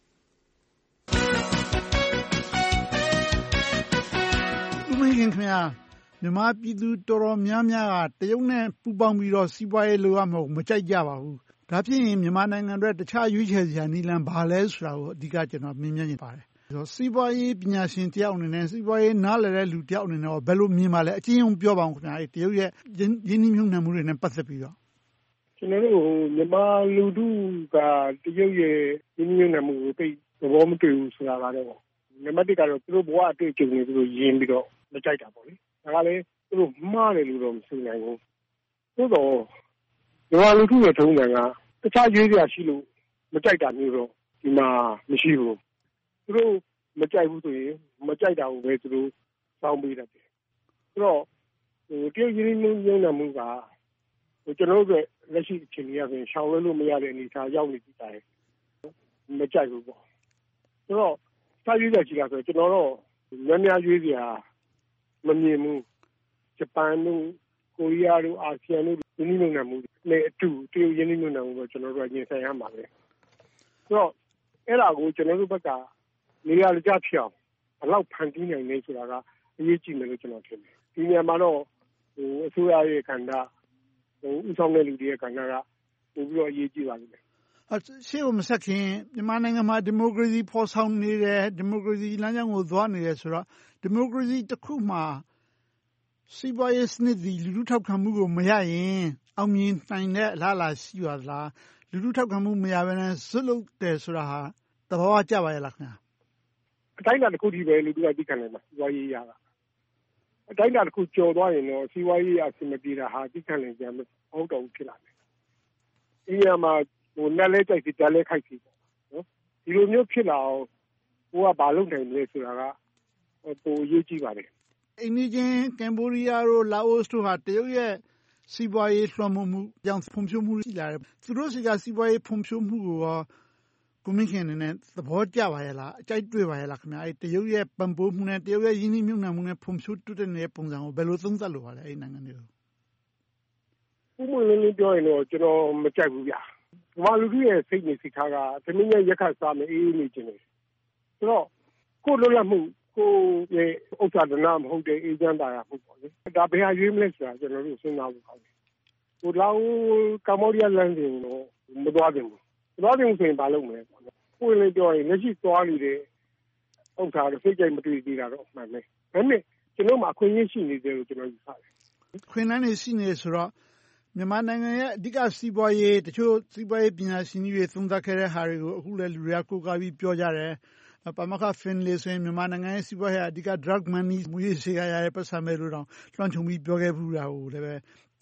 ဦးမင်းခင်ခင်ဗျာမြန်မာပြည်သူတော်တော်များများကတရုတ်နဲ့ပူးပေါင်းပြီးတော့စီးပွားရေးလုပ်ရမှာမကြိုက်ကြပါဘူး။ဒါဖြစ်ရင်မြန်မာနိုင်ငံအတွက်တခြားရွေးချယ်စရာနည်းလမ်းဘာလဲဆိုတာကိုအဓိကကျွန်တော်မြင်မြင်နေပါတယ်။စီးပွားရေးပညာရှင်တယောက်အနေနဲ့စီးပွားရေးနားလည်တဲ့လူတယောက်အနေနဲ့ဘယ်လိုမြင်ပါလဲအကျဉ်းချုပ်ပြောပါဦးခင်ဗျာ။တရုတ်ရဲ့ယင်းနှိမ့်မြုပ်နှံမှုတွေနဲ့ပတ်သက်ပြီးတော့ကျွန်တော်တို့မြန်မာလူထုကတရုတ်ရဲ့ယင်းနှိမ့်မြုပ်နှံမှုကိုသိသဘောမတွေ့ဘူးဆိုတာကတော့နံပါတ်1ကတော့သူတို့ဘဝအတွေ့အကြုံတွေသူတို့ယဉ်ပြီးတော့မကြိုက်တာပေါ့လေ။ဒါကလည်းသူတို့မှားတယ်လို့တော့မဆိုနိုင်ဘူး။သို့တော့မြန်မာလူထုရဲ့ထုံးစံကတခြားရွေးစရာရှိလို့မကြိုက်တာမျိုးတော့ဒီမှာမရှိဘူး။သူတို့မကြိုက်ဘူးဆိုရင်မကြိုက်တာကိုပဲသူတို့စောင်းပေးတတ်တယ်။ဆိုတော့တရုတ်ရင်းနှီးမြှုပ်နှံမှုကကျွန်တော်တို့လက်ရှိအခြေအနေအရဆိုရင်ရှောင်လွှဲလို့မရတဲ့အနေအထားရောက်နေပြီတိုင်းမကြိုက်ဘူးပေါ့။ဆိုတော့စားရွေးစရာရှိတာဆိုကျွန်တော်တော့များရွေးစရာမမြင်ဘူးဂျပန်တို့ကိုရီးယားတို့အာဆီယံတို့ယင်းနှိမ့်မြုပ်နှံမှုနဲ့အတူတရုတ်ယင်းနှိမ့်မြုပ်နှံမှုတော့ကျွန်တော်တို့ကရင်ဆိုင်ရမှာပဲဆိုတော့အဲ့ဒါကိုကျွန်တော်တို့ဘက်ကနေရာကြဖြစ်အောင်ဘယ်လောက်ဖန်တီးနိုင်လဲဆိုတာကအရေးကြီးမယ်လို့ကျွန်တော်ထင်တယ်ဒီနေရာမှာတော့အစိုးရရဲ့ကဏ္ဍဥဆောင်တဲ့လူတွေရဲ့ကဏ္ဍကပိုပြီးတော့အရေးကြီးပါလိမ့်မယ်ရှေ့ကိုမဆက်ခင်မြန်မာနိုင်ငံမှာဒီမိုကရေစီဖော်ဆောင်နေတယ်ဒီမိုကရေစီလမ်းကြောင်းကိုသွားနေတယ်ဆိုတော့ဒီမိုကရေစီတစ်ခုမှာစီးပွားရေးစနစ်ဒီလူထုထောက်ခံမှုကိုမရရင်အောင်မြင်နိုင်တဲ့အလားအလာရှိပါသလားလူထုထောက်ခံမှုမရဘဲနဲ့ဇွတ်လုပ်တယ်ဆိုတာဟာသဘောကျပါရဲ့လားခင်ဗျာအတိုင်းအတာတစ်ခုတည်းပဲလူထုကသိခံနိုင်မှာစီးပွားရေးရတာအတိုင်းအတာတစ်ခုကျော်သွားရင်တော့စီးပွားရေးအဆင်မပြေတာဟာသိခံနိုင်ကြမဟုတ်တော့ဘူးဖြစ်လာတယ်ဒီနေရာမှာနဲ့လဲကြိုက်စီတလဲခိုက်စီပေါ့နော်ဒီလိုမျိုးဖြစ်လာအောင်ဟိုကဘာလုပ်နိုင်လဲဆိုတာကပိုအရေးကြီးပါတယ်အိန္ဒိယကမ်ဘောဒီးယားတို့လာအိုတို့ဟာတရုတ်ရဲ့စီးပွားရေးလွှမ်းမိုးမှုကြောင့်ဖွံ့ဖြိုးမှုရှိလာတယ်သူတို့စီကစီးပွားရေးဖွံ့ဖြိုးမှုကိုကိုမင်းခင်အနေနဲ့သဘောကျပါရဲ့လားအကြိုက်တွေ့ပါရဲ့လားခင်ဗျာတရုတ်ရဲ့ပံ့ပိုးမှုနဲ့တရုတ်ရဲ့ယင်းနှိမ့်မြုပ်နှံမှုနဲ့ဖွံ့ဖြိုးတိုးတက်နေတဲ့ပုံစံကိုဘယ်လိုသုံးသပ်လို့ပါလဲအဲ့နိုင်ငံတွေကိုဥပမာလေးပြောရင်တော့ကျွန်တော်မကြိုက်ဘူးဗျာဘာလူကြီးရဲ့စိတ်နေစိတ်ထားကသမင်းရဲ့ရက်ခတ်စားမယ်အေးနေခြင်းလေဆိုတော့ကိုလွတ်လပ်မှုကိုရဲ့ဥစ္စာဒနာမဟုတ်တဲ့အေဂျင့်တာရဟုတ်ပေါ့လေဒါဘယ်ဟာရွေးမလဲဆိုတာကျွန်တော်တို့စဉ်းစားဖို့ကောင်းတယ်ဟိုလောကမ္ဘောဒီးယားလမ်းစဉ်တော့မသွားတင်ဘူးမသွားတင်ဆိုရင်ဘာလုပ်မလဲပေါ့နော်ကိုယ်လည်းပြောရင်လက်ရှိသွားနေတဲ့ဥစ္စာတော့စိတ်ကြိုက်မတွေ့သေးတာတော့မှန်တယ်ဒါပေမဲ့ကျွန်တော်မှအခွင့်အရေးရှိနေတယ်လို့ကျွန်တော်ယူဆတယ်ခွင့်လန်းနေရှိနေဆိုတော့မြန်မာနိုင်ငံရဲ့အဓိကစီးပွားရေးတချို့စီးပွားရေးပညာရှင်တွေသုံးသပ်ခဲ့တဲ့ဟာတွေကိုအခုလည်းလူတွေကကိုးကားပြီးပြောကြတယ်ပါမခဖင်လေးဆိုရင်မြန်မာနိုင်ငံရဲ့စီးပွားရေးအဓိက drug money မူရေးစေရတဲ့ပတ်စံပဲလို့တော့လွှမ်းခြုံပြီးပြောခဲ့ဘူးတာကိုလည်းပဲကြ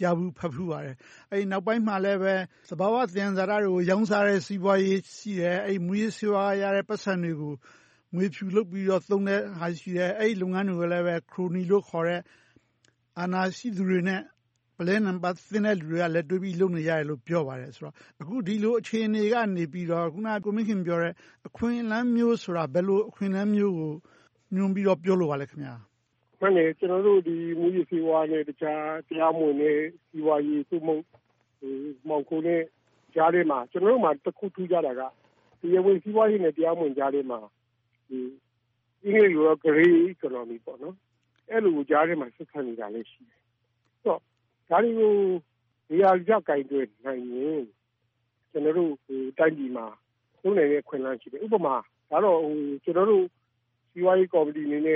ကြားဘူးဖတ်ဖူးပါတယ်။နောက်ပိုင်းမှာလည်းပဲသဘာဝသယံဇာတတွေကိုရောင်းစားတဲ့စီးပွားရေးရှိတယ်။မူးယစ်ဆေးဝါးရတဲ့ပိုက်ဆံတွေကိုငွေဖြူလုပ်ပြီးတော့သုံးတဲ့ဟာရှိတယ်။အဲဒီလုပ်ငန်းတွေကိုလည်းပဲခရိုနီလို့ခေါ်တဲ့အာဏာရှိသူတွေနဲ့ပုလဲနံပတ်သင့်တဲ့လူတွေကလက်တွဲပြီးလုပ်နေရတယ်လို့ပြောပါတယ်။ဆိုတော့အခုဒီလိုအခြေအနေကနေပြီးတော့ခုနကကိုမင်းခင်ပြောတဲ့အခွင့်အလမ်းမျိုးဆိုတာဘယ်လိုအခွင့်အလမ်းမျိုးကိုညွှန်းပြီးတော့ပြောလိုပါလဲခင်ဗျာ။မှန်တယ်ကျနော်တို့ဒီမူးယစ်ဆေးဝါးနဲ့တခြားတရားမဝင်တဲ့စီးပွားရေးသို့မဟုတ်မှောင်ခိုတဲ့ကြားထဲမှာကျနော်တို့မှာတစ်ခုထူးခြားတာကတရားဝင်စီးပွားရေးနဲ့တရားမဝင်ကြားထဲမှာအင်္ဂလိပ်လိုတော့ grey economy ပေါ့နော်။အဲလိုကြားထဲမှာဆက်ဆံနေတာလည်းရှိတယ်။ဒါတွေကိုနေရာကျကိုင်တွယ်နိုင်ရင်ကျနော်တို့တိုင်းပြည်မှာလုပ်နိုင်တဲ့အခွင့်အလမ်းရှိတယ်။ဥပမာဒါတော့ကျနော်တို့စီးပွားရေးကော်မတီအနေနဲ့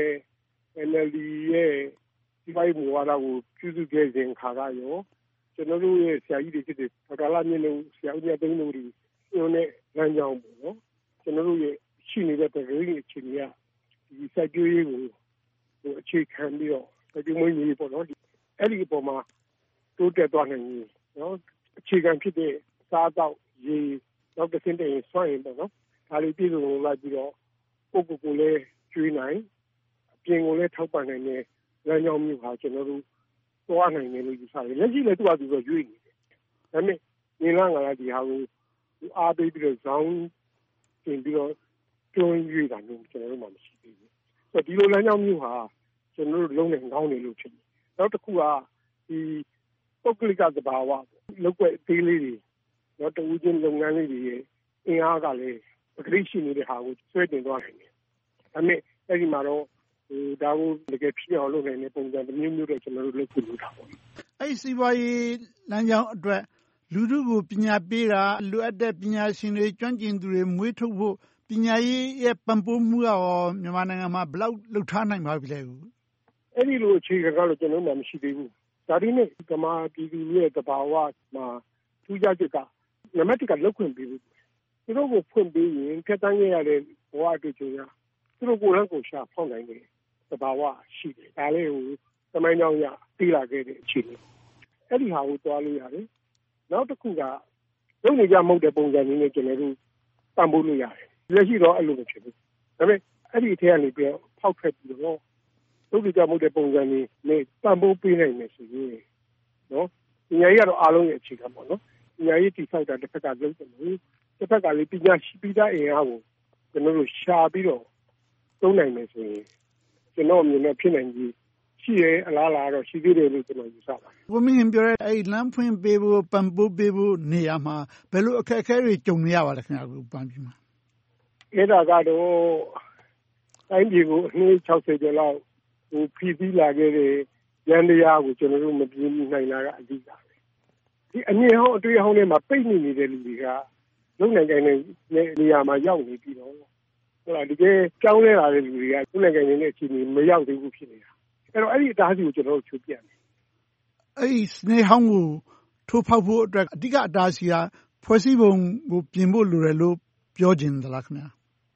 NLD ရဲ့စီးပွားရေးမူဝါဒကိုပြုစုခဲ့စဉ်ခါကရောကျနော်တို့ရဲ့ဆရာကြီးတွေဖြစ်တဲ့ဒေါက်တာလှမြင့်တို့ဆရာဦးမြတ်သိန်းတို့ညွှန်တဲ့လမ်းကြောင်းပေါ့နော်။ကျနော်တို့ရဲ့ရှိနေတဲ့ပြည်တွင်းအခြေအနေကဒီစိုက်ပျိုးရေးကိုအခြေခံပြီးတော့စိုက်ပျိုးမွေးမြူရေးပေါ့နော်။အဲဒီအပေါ်မှာတိုးတက်သွားနိုင်ရင်နော်အခြေခံဖြစ်တဲ့စားတောက်ရေနောက်တစ်ဆင့်တည်းစွန့်ရင်ပေါ့နော်ဒါလေးပြည်စုံလိုက်ပြီးတော့ပုဂ္ဂိုလ်ကိုလည်းကျွေးနိုင်အပြင်ကိုလည်းထောက်ပံ့နိုင်တဲ့လမ်းကြောင်းမျိုးဟာကျွန်တော်တို့သွားနိုင်တယ်လို့ယူဆတယ်လက်ရှိလည်းသူ့အတူတော့ရွေးနေတယ်ဒါပေမဲ့ညီလာကလည်းဒီဟာကိုအားပေးပြီးတော့ဇောင်းတင်ပြီးတော့ကျွန်းရွေးတာမျိုးကျွန်တော်တို့မှမရှိသေးဘူးဆိုတော့ဒီလိုလမ်းကြောင်းမျိုးဟာကျွန်တော်တို့လုံးနဲ့ကောင်းတယ်လို့ထင်တယ်နောက်တစ်ခုကဒီပုဂ္ဂလိကသဘာဝလောက်ွက်သေးလေးတွေတော့တူးချင်းလုပ်ငန်းလေးတွေရဲ့အင်အားကလည်းပဂရိရှိနေတဲ့ဟာကိုဆွဲတင်သွားနိုင်တယ်။ဒါပေမဲ့အဲ့ဒီမှာတော့ဒါကိုတကယ်ဖြစ်အောင်လုပ်နိုင်တဲ့ပုံစံတစ်မျိုးမျိုးတော့ကျွန်တော်တို့လုပ်ဖို့လိုတာပေါ့။အဲ့ဒီစီးပွားရေးလမ်းကြောင်းအတွက်လူထုကိုပညာပေးတာလိုအပ်တဲ့ပညာရှင်တွေကျွမ်းကျင်သူတွေမွေးထုတ်ဖို့ပညာရေးရဲ့ပံ့ပိုးမှုရောမြန်မာနိုင်ငံမှာဘယ်လောက်လှုပ်ထားနိုင်ပါပြီလဲ။အဲ့ဒီလိုအခြေခံကတော့ကျွန်တော်မှမရှိသေးဘူး။ဒါဒီနေ့ကမာပြည်သူရဲ့သဘာဝမှာထူးခြားချက်ကနံပါတ်1ကလောက်ခွင့်ပေးဘူးသူတို့ကိုဖွင့်ပေးရင်ဖြတ်တန်းခဲ့ရတဲ့ဘဝအတွေ့အကြုံရသူတို့ကိုယ်တိုင်ကိုရှာဖောက်နိုင်တဲ့သဘာဝရှိတယ်ဒါလေးကိုသမိုင်းကြောင်းရပြီးလာခဲ့တဲ့အခြေအနေအဲ့ဒီဟာကိုတွားလို့ရတယ်နောက်တစ်ခုကလုံနေကြမဟုတ်တဲ့ပုံစံမျိုးနဲ့ကျွန်တော်တို့ပံ့ပိုးလို့ရတယ်လက်ရှိတော့အဲ့လိုမဖြစ်ဘူးဒါပေမဲ့အဲ့ဒီအထက်ကနေပြီးဖောက်ထွက်ပြီးတော့လုံနေကြမဟုတ်တဲ့ပုံစံမျိုးနဲ့ပံ့ပိုးပေးနိုင်မယ်ဆိုရင်နော်ပညာရေးကတော့အားလုံးရဲ့အခြေခံပေါ့နော်ပညာရေးတိဆောက်တာတစ်ဖက်ကလုပ်တယ်လို့တစ်ဖက်ကလည်းပညာရှိပြီးသားအင်အားကိုကျွန်တော်တို့ရှာပြီးတော့သုံးနိုင်မယ်ဆိုရင်ကျွန်တော်အမြင်နဲ့ဖြစ်နိုင်ကြီးရှိရဲအလားလားတော့ရှိသေးတယ်လို့ကျွန်တော်ယူဆပါတယ်။ကိုမင်းပြောတဲ့အဲ့လမ်းဖွင့်ပေးဖို့ပံ့ပိုးပေးဖို့နေရာမှာဘယ်လိုအခက်အခဲတွေကြုံနေရပါလဲခင်ဗျာကိုပန်းပြီးမှာ။အဲ့ဒါကတော့တိုင်းပြည်ကိုအနည်း60ကျော်လောက်ဖြည့်ဆည်းလာခဲ့တဲ့ရန်တရားကိုကျွန်တော်တို့မပြင်းနိုင်တာကအဓိကပဲဒီအမြင်ဟောင်းအတွေ့အဟောင်းတွေမှာပိတ်နေနေတဲ့လူတွေကလုံနိုင်ကြတဲ့နေရာမှာရောက်နေပြီးတော့ဟုတ်လားဒီကကြောင်းလဲလာတဲ့လူတွေကလုံနိုင်ကြတဲ့အခြေအနေမရောက်သေးဘူးဖြစ်နေတာအဲ့တော့အဲ့ဒီအတားအဆီးကိုကျွန်တော်တို့ချုပ်ပြမယ်အဲ့ဒီစနေဟောင်းကိုထိုးဖောက်ဖို့အတွက်အဓိကအတားအဆီးကဖွဲ့စည်းပုံကိုပြင်ဖို့လိုတယ်လို့ပြောခြင်းသလားခင်ဗျာ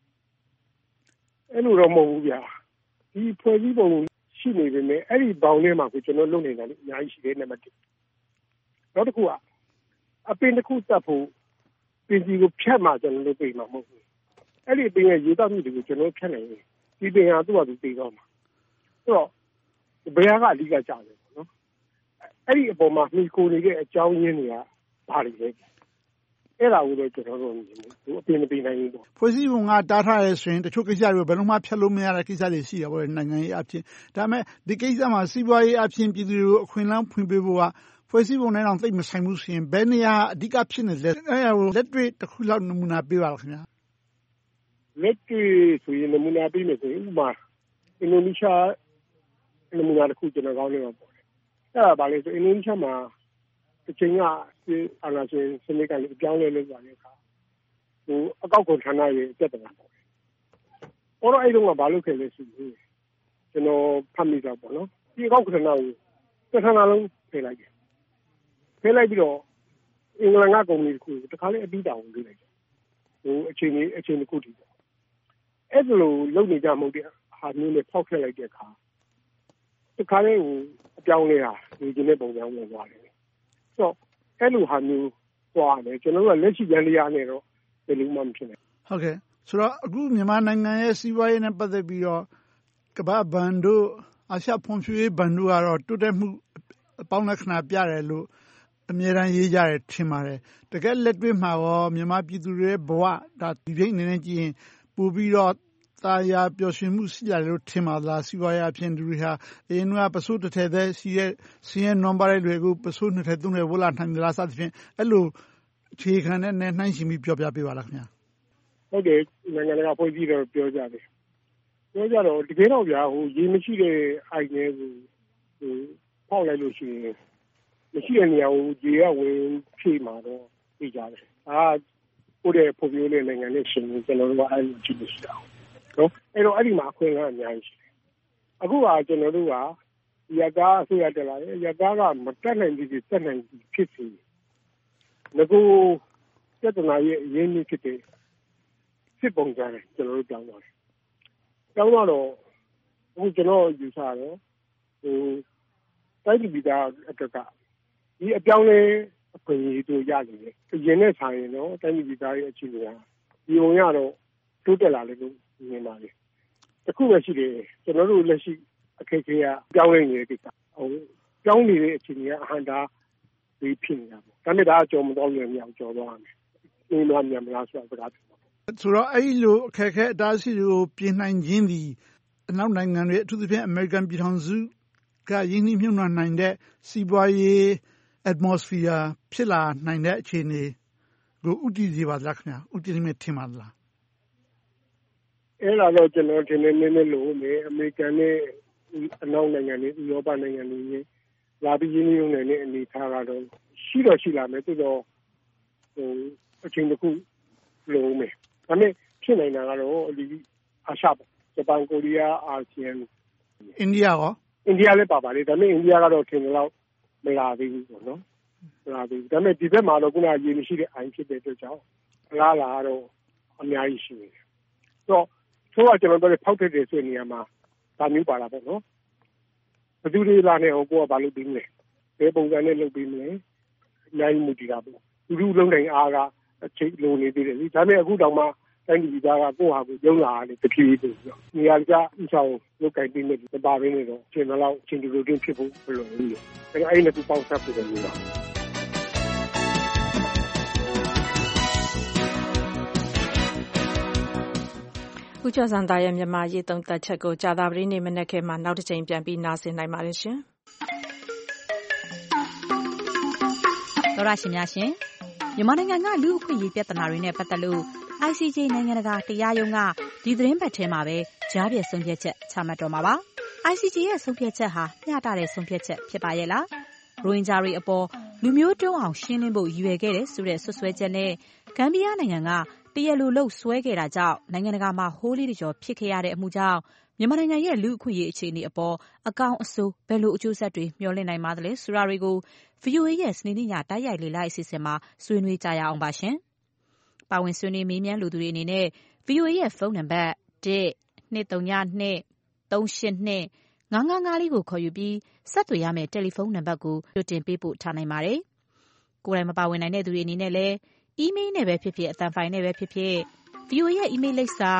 အဲ့လိုတော့မဟုတ်ဘူးဗျာဒီဖွဲ့စည်းပုံရှိနေပေမဲ့အဲ့ဒီဘောင်ထဲမှာကိုကျွန်တော်လုံနေတာလေအများကြီးရှိတယ်နံပါတ်1နောက်တစ်ခုကအပင်တစ်ခုတတ်ဖို့ပင်ကြီးကိုဖြတ်မှကျွန်တော်တို့ပြင်မှာမဟုတ်ဘူးအဲ့ဒီပင်ရဲ့ရေတောက်မှုတွေကိုကျွန်တော်ဖြတ်နိုင်ရင်ဒီပင်ဟာသူ့ဟာသူပြင်တော့မှာဆိုတော့ဘယ်ဟာကအဓိကကြတယ်ပေါ့နော်အဲ့ဒီအပေါ်မှာမိကိုနေတဲ့အကြောင်းရင်းတွေကဘာတွေလဲအဲ့ဒါကိုလည်းကျွန်တော်တို့မြင်တယ်သူအပင်မပြင်နိုင်ဘူးပေါ့ဖွဲ့စည်းပုံကတားထားရဲဆိုရင်တချို့ကိစ္စတွေဘယ်လိုမှဖြတ်လို့မရတဲ့ကိစ္စတွေရှိရပါတော့နိုင်ငံရေးအဖြစ်ဒါပေမဲ့ဒီကိစ္စမှာစီးပွားရေးအဖြစ်ပြည်သူတွေကိုအခွင့်အလမ်းဖွင့်ပေးဖို့ကဖွဲ့စည်းပုံနဲ့တော့သိပ်မဆိုင်ဘူးဆိုရင်ဘယ်နေရာအဓိကဖြစ်နေလဲအဲ့ဒါကိုလက်တွေ့တစ်ခုလောက်နမူနာပေးပါလားခင်ဗျာလက်တွေ့ဆိုရင်နမူနာပေးမယ်ဆိုရင်ဥပမာအင်ဒိုနီးရှားနမူနာတစ်ခုကျွန်တော်ကောင်းနေမှာပေါ့အဲ့ဒါဗာလဲဆိုအင်ဒိုနီးရှားမှာတစ်ချိန်ကအာဏာရှင်စနစ်ကလည်းအပြောင်းလဲလုပ်သွားတဲ့အခါအကောက်ခွန်ဌာနရဲ့အသက်တရာပေါ့တော့အဲ့တုန်းကဘာလုပ်ခဲ့လဲဆိုရင်ကျွန်တော်ဖတ်မိတာပေါ့နော်ဒီအကောက်ခွန်ဌာနကိုတစ်ဌာနလုံးဖယ်လိုက်တယ်ဖယ်လိုက်ပြီးတော့အင်္ဂလန်ကကုမ္ပဏီတစ်ခုတခါလေအပြီးတောင်လုပ်လိုက်တယ်အချိန်တစ်ခုတည်းပေါ့အဲ့ဒါလိုလုပ်နေကြမဟုတ်တဲ့ဟာမျိုးနဲ့ဖောက်ထွက်လိုက်တဲ့အခါတခါလေအပြောင်းလဲဟာဒီကျင်းတဲ့ပုံစံဝင်သွားတယ်ဆိုတော့အဲ့လိုဟာမျိုးသွားတယ်ကျွန်တော်တို့ကလက်ရှိရန်တရားနဲ့တော့ဘယ်လိုမှမဖြစ်နိုင်ဟုတ်ကဲ့ဆိုတော့အခုမြန်မာနိုင်ငံရဲ့စီးပွားရေးနဲ့ပတ်သက်ပြီးတော့ကမ္ဘာဘဏ်တို့အာရှဖွံ့ဖြိုးရေးဘဏ်တို့ကတော့တိုးတက်မှုအပေါင်းလက္ခဏာပြတယ်လို့အမြဲတမ်းရေးကြတယ်ထင်ပါတယ်တကယ်လက်တွေ့မှာရောမြန်မာပြည်သူတွေရဲ့ဘဝဒါဒီပြိတ်အနေနဲ့ကြည့်ရင်ပို့ပြီးတော့တာယာပျော်ရွှင်မှုရှိလာလို့ထင်ပါလားစီးပွားရေးအဖြစ်လူတွေဟာအရင်ကပစိုးတစ်ထည်သက်စီရဲ့စီးရဲနံပါတ်တွေကိုပစိုးနှစ်ထည်သုံးထည်ဝလာနိုင်လားစသဖြင့်အဲ့လိုအခြေခံနဲ့နှိုင်းယှဉ်ပြီးပြောပြပေးပါလားခင်ဗျာဟုတ်တယ်နိုင်ငံတကာဖွဲ့စည်းတော့ပြောကြတယ်ပြောကြတော့တကယ်တော့ဗျာရေမရှိတဲ့အိုင်နဲ့ဖောက်လိုက်လို့ရှိရင်မရှိတဲ့နေရာကိုရေကဝင်ဖြည့်မှာတော့သိကြတယ်ကိုယ့်ရဲ့ဖွံ့ဖြိုးတဲ့နိုင်ငံနဲ့ရှင်ကျွန်တော်တို့ကအဲ့လိုကြည့်လို့ရှိတာနော်အဲ့တော့အဲ့ဒီမှာအခွင့်အလမ်းအများကြီးရှိတယ်အခုကကျွန်တော်တို့ကရကားအစိုးရတက်လာတယ်ရကားကမတက်နိုင်ဘူးတက်နိုင်ဘူးဖြစ်စီငကိုပြဿနာရဲ့အရင်းမြစ်ဖြစ်တဲ့စစ်ပုံစံကျွန်တော်တို့ကြောင်းသွားတယ်ကြောင်းတော့အခုကျွန်တော်ယူဆတော့တိုက်ပြည်သားအတွက်ကဒီအပြောင်းလဲအခွင့်အရေးတို့ရနေတယ်။ရင်နဲ့ဆိုင်ရင်တော့တိုင်းပြည်သားရဲ့အခြေအနေကဒီုံရတော့တိုးတက်လာတယ်လို့မြင်ပါတယ်။တစ်ခုပဲရှိတယ်ကျွန်တော်တို့လက်ရှိအခက်အခဲကပြောင်းလဲနေတဲ့ကိစ္စ။ပြောင်းနေတဲ့အခြေအနေကအဟန့်တားပြီးဖြစ်နေတာပေါ့။ဒါနဲ့ဒါအကျော်မတော်ရင်မြောက်ကျော်သွားမယ်။ဒီလိုများများဆိုတာစကားပြောဆိုတော့အဲ့လိုအခက်အခဲအတားအဆီးတွေကိုပြင်နိုင်ခြင်းသည်အနောက်နိုင်ငံတွေအထူးသဖြင့်အမေရိကန်ပြည်ထောင်စုကရင်းနှီးမြှုပ်နှံနိုင်တဲ့စီးပွားရေး atmosphere ဖြစ်လာနိုင်တဲ့အခြေအနေကိုဥတည်စေပါလားခင်ဗျာဥတည်နေထင်ပါလားအဲ့ဒါတော့ကျွန်တော်ထင်နေနေလို့မယ်အမေရိကန်နဲ့အနောက်နိုင်ငံတွေဥရောပနိုင်ငံတွေလာပြီးရင်းနှီးမြှုပ်နှံတဲ့အနေအထားကတော့ရှိလာမယ်ဆိုတော့အချိန်တစ်ခုလုံးမယ်ဒါပေမဲ့ဖြစ်နေတာကတော့ဒီအာရှပေါ့ဂျပန်ကိုရီးယားအာဆီယံအိန္ဒိယရောအိန္ဒိယလည်းပါပါလေဒါပေမဲ့အိန္ဒိယကတော့ထင်တယ်လို့မလာသေးဘူးပေါ့နော်မလာသေးဘူးဒါပေမဲ့ဒီဘက်မှာတော့ခုနကရေမရှိတဲ့အိုင်ဖြစ်တဲ့အတွက်ကြောင့်လားလာတော့အများကြီးရှိနေတယ်ဆိုတော့ဆိုတော့ကျွန်တော်တို့ဖောက်ထက်တယ်ဆိုတဲ့နေရာမှာဒါမျိုးပါလာပေါ့နော်ဘယ်သူတွေလာနေအောင်ကိုကဘာလုပ်ပြီးမလဲဘယ်ပုံစံနဲ့လုပ်ပြီးမလဲအများကြီးမူတည်တာပေါ့လူလုံးတိုင်းအားကအချိန်လိုနေသေးတယ်လေဒါပေမဲ့အခုတောင်မှတိုင်းပြည်သားကကိုယ့်ဟာကိုရုံးလာတယ်တဖြည်းဖြည်းဆိုတော့နေရာကြအဆောင်လုပ်ကိုင်ပြီးနေတယ်ပါရင်းနေတော့ရှင်မလောက်ချင်းတူတူချင်းဖြစ်ဖို့ဘယ်လိုလဲအဲ့ဒီနှစ်ခုပေါင်းစပ်ဖို့လည်းလို့ဦးကျော်စံသားရဲ့မြန်မာရေးသုံးသပ်ချက်ကိုကြာသပတေးနေ့မနက်ခင်းမှာနောက်တစ်ချိန်ပြန်ပြီးနားဆင်နိုင်ပါတယ်ရှင်တော်ရရှင်များရှင်မြန်မာနိုင်ငံကလူ့အခွင့်အရေးပြဿနာတွေနဲ့ပတ်သက်လို့ ICJ နိုင်ငံတကာတရားရုံးကဒီသတင်းပတ်ထဲမှာပဲကြားပြဆုံးဖြတ်ချက်ချမှတ်တော့မှာပါ။ ICJ ရဲ့ဆုံးဖြတ်ချက်ဟာမျှတတဲ့ဆုံးဖြတ်ချက်ဖြစ်ပါရဲ့လား။ရိုဟင်ဂျာတွေအပေါ်လူမျိုးတုံးအောင်ရှင်းလင်းဖို့ရည်ရွယ်ခဲ့တဲ့ဆိုတဲ့ဆွဆွဲချက်နဲ့ဂမ်ဘီယာနိုင်ငံကတရားလိုလုပ်ဆွဲခဲ့တာကြောင့်နိုင်ငံတကာမှာဟိုးလေးတကြောဖြစ်ခဲ့ရတဲ့အမှုကြောင့်မြန်မာနိုင်ငံရဲ့လူ့အခွင့်အရေးအခြေအနေအပေါ်အကောင်းအဆိုးဘယ်လိုအကျိုးဆက်တွေမျှော်လင့်နိုင်ပါသလဲဆိုတာတွေကို VOA ရဲ့စနေနေ့ညတိုက်ရိုက်လေ့လာအစီအစဉ်မှာဆွေးနွေးကြရအောင်ပါရှင်။ပါဝင်ဆွေးနွေးမေးမြန်းလူသူတွေအနေနဲ့ VOA ရဲ့ဖုန်းနံပါတ် 1-232-382-555 ကိုခေါ်ယူပြီးဆက်သွယ်ရမယ့်တယ်လီဖုန်းနံပါတ်ကိုကြိုတင်ပေးပို့ထားနိုင်ပါတယ်။ကိုယ်တိုင်မပါဝင်နိုင်တဲ့သူတွေအနေနဲ့လည်းအီးမေးလ်နဲ့ပဲဖြစ်ဖြစ်အသံဖိုင်နဲ့ပဲဖြစ်ဖြစ် VOA ရဲ့အီးမေးလ်လိပ်စာ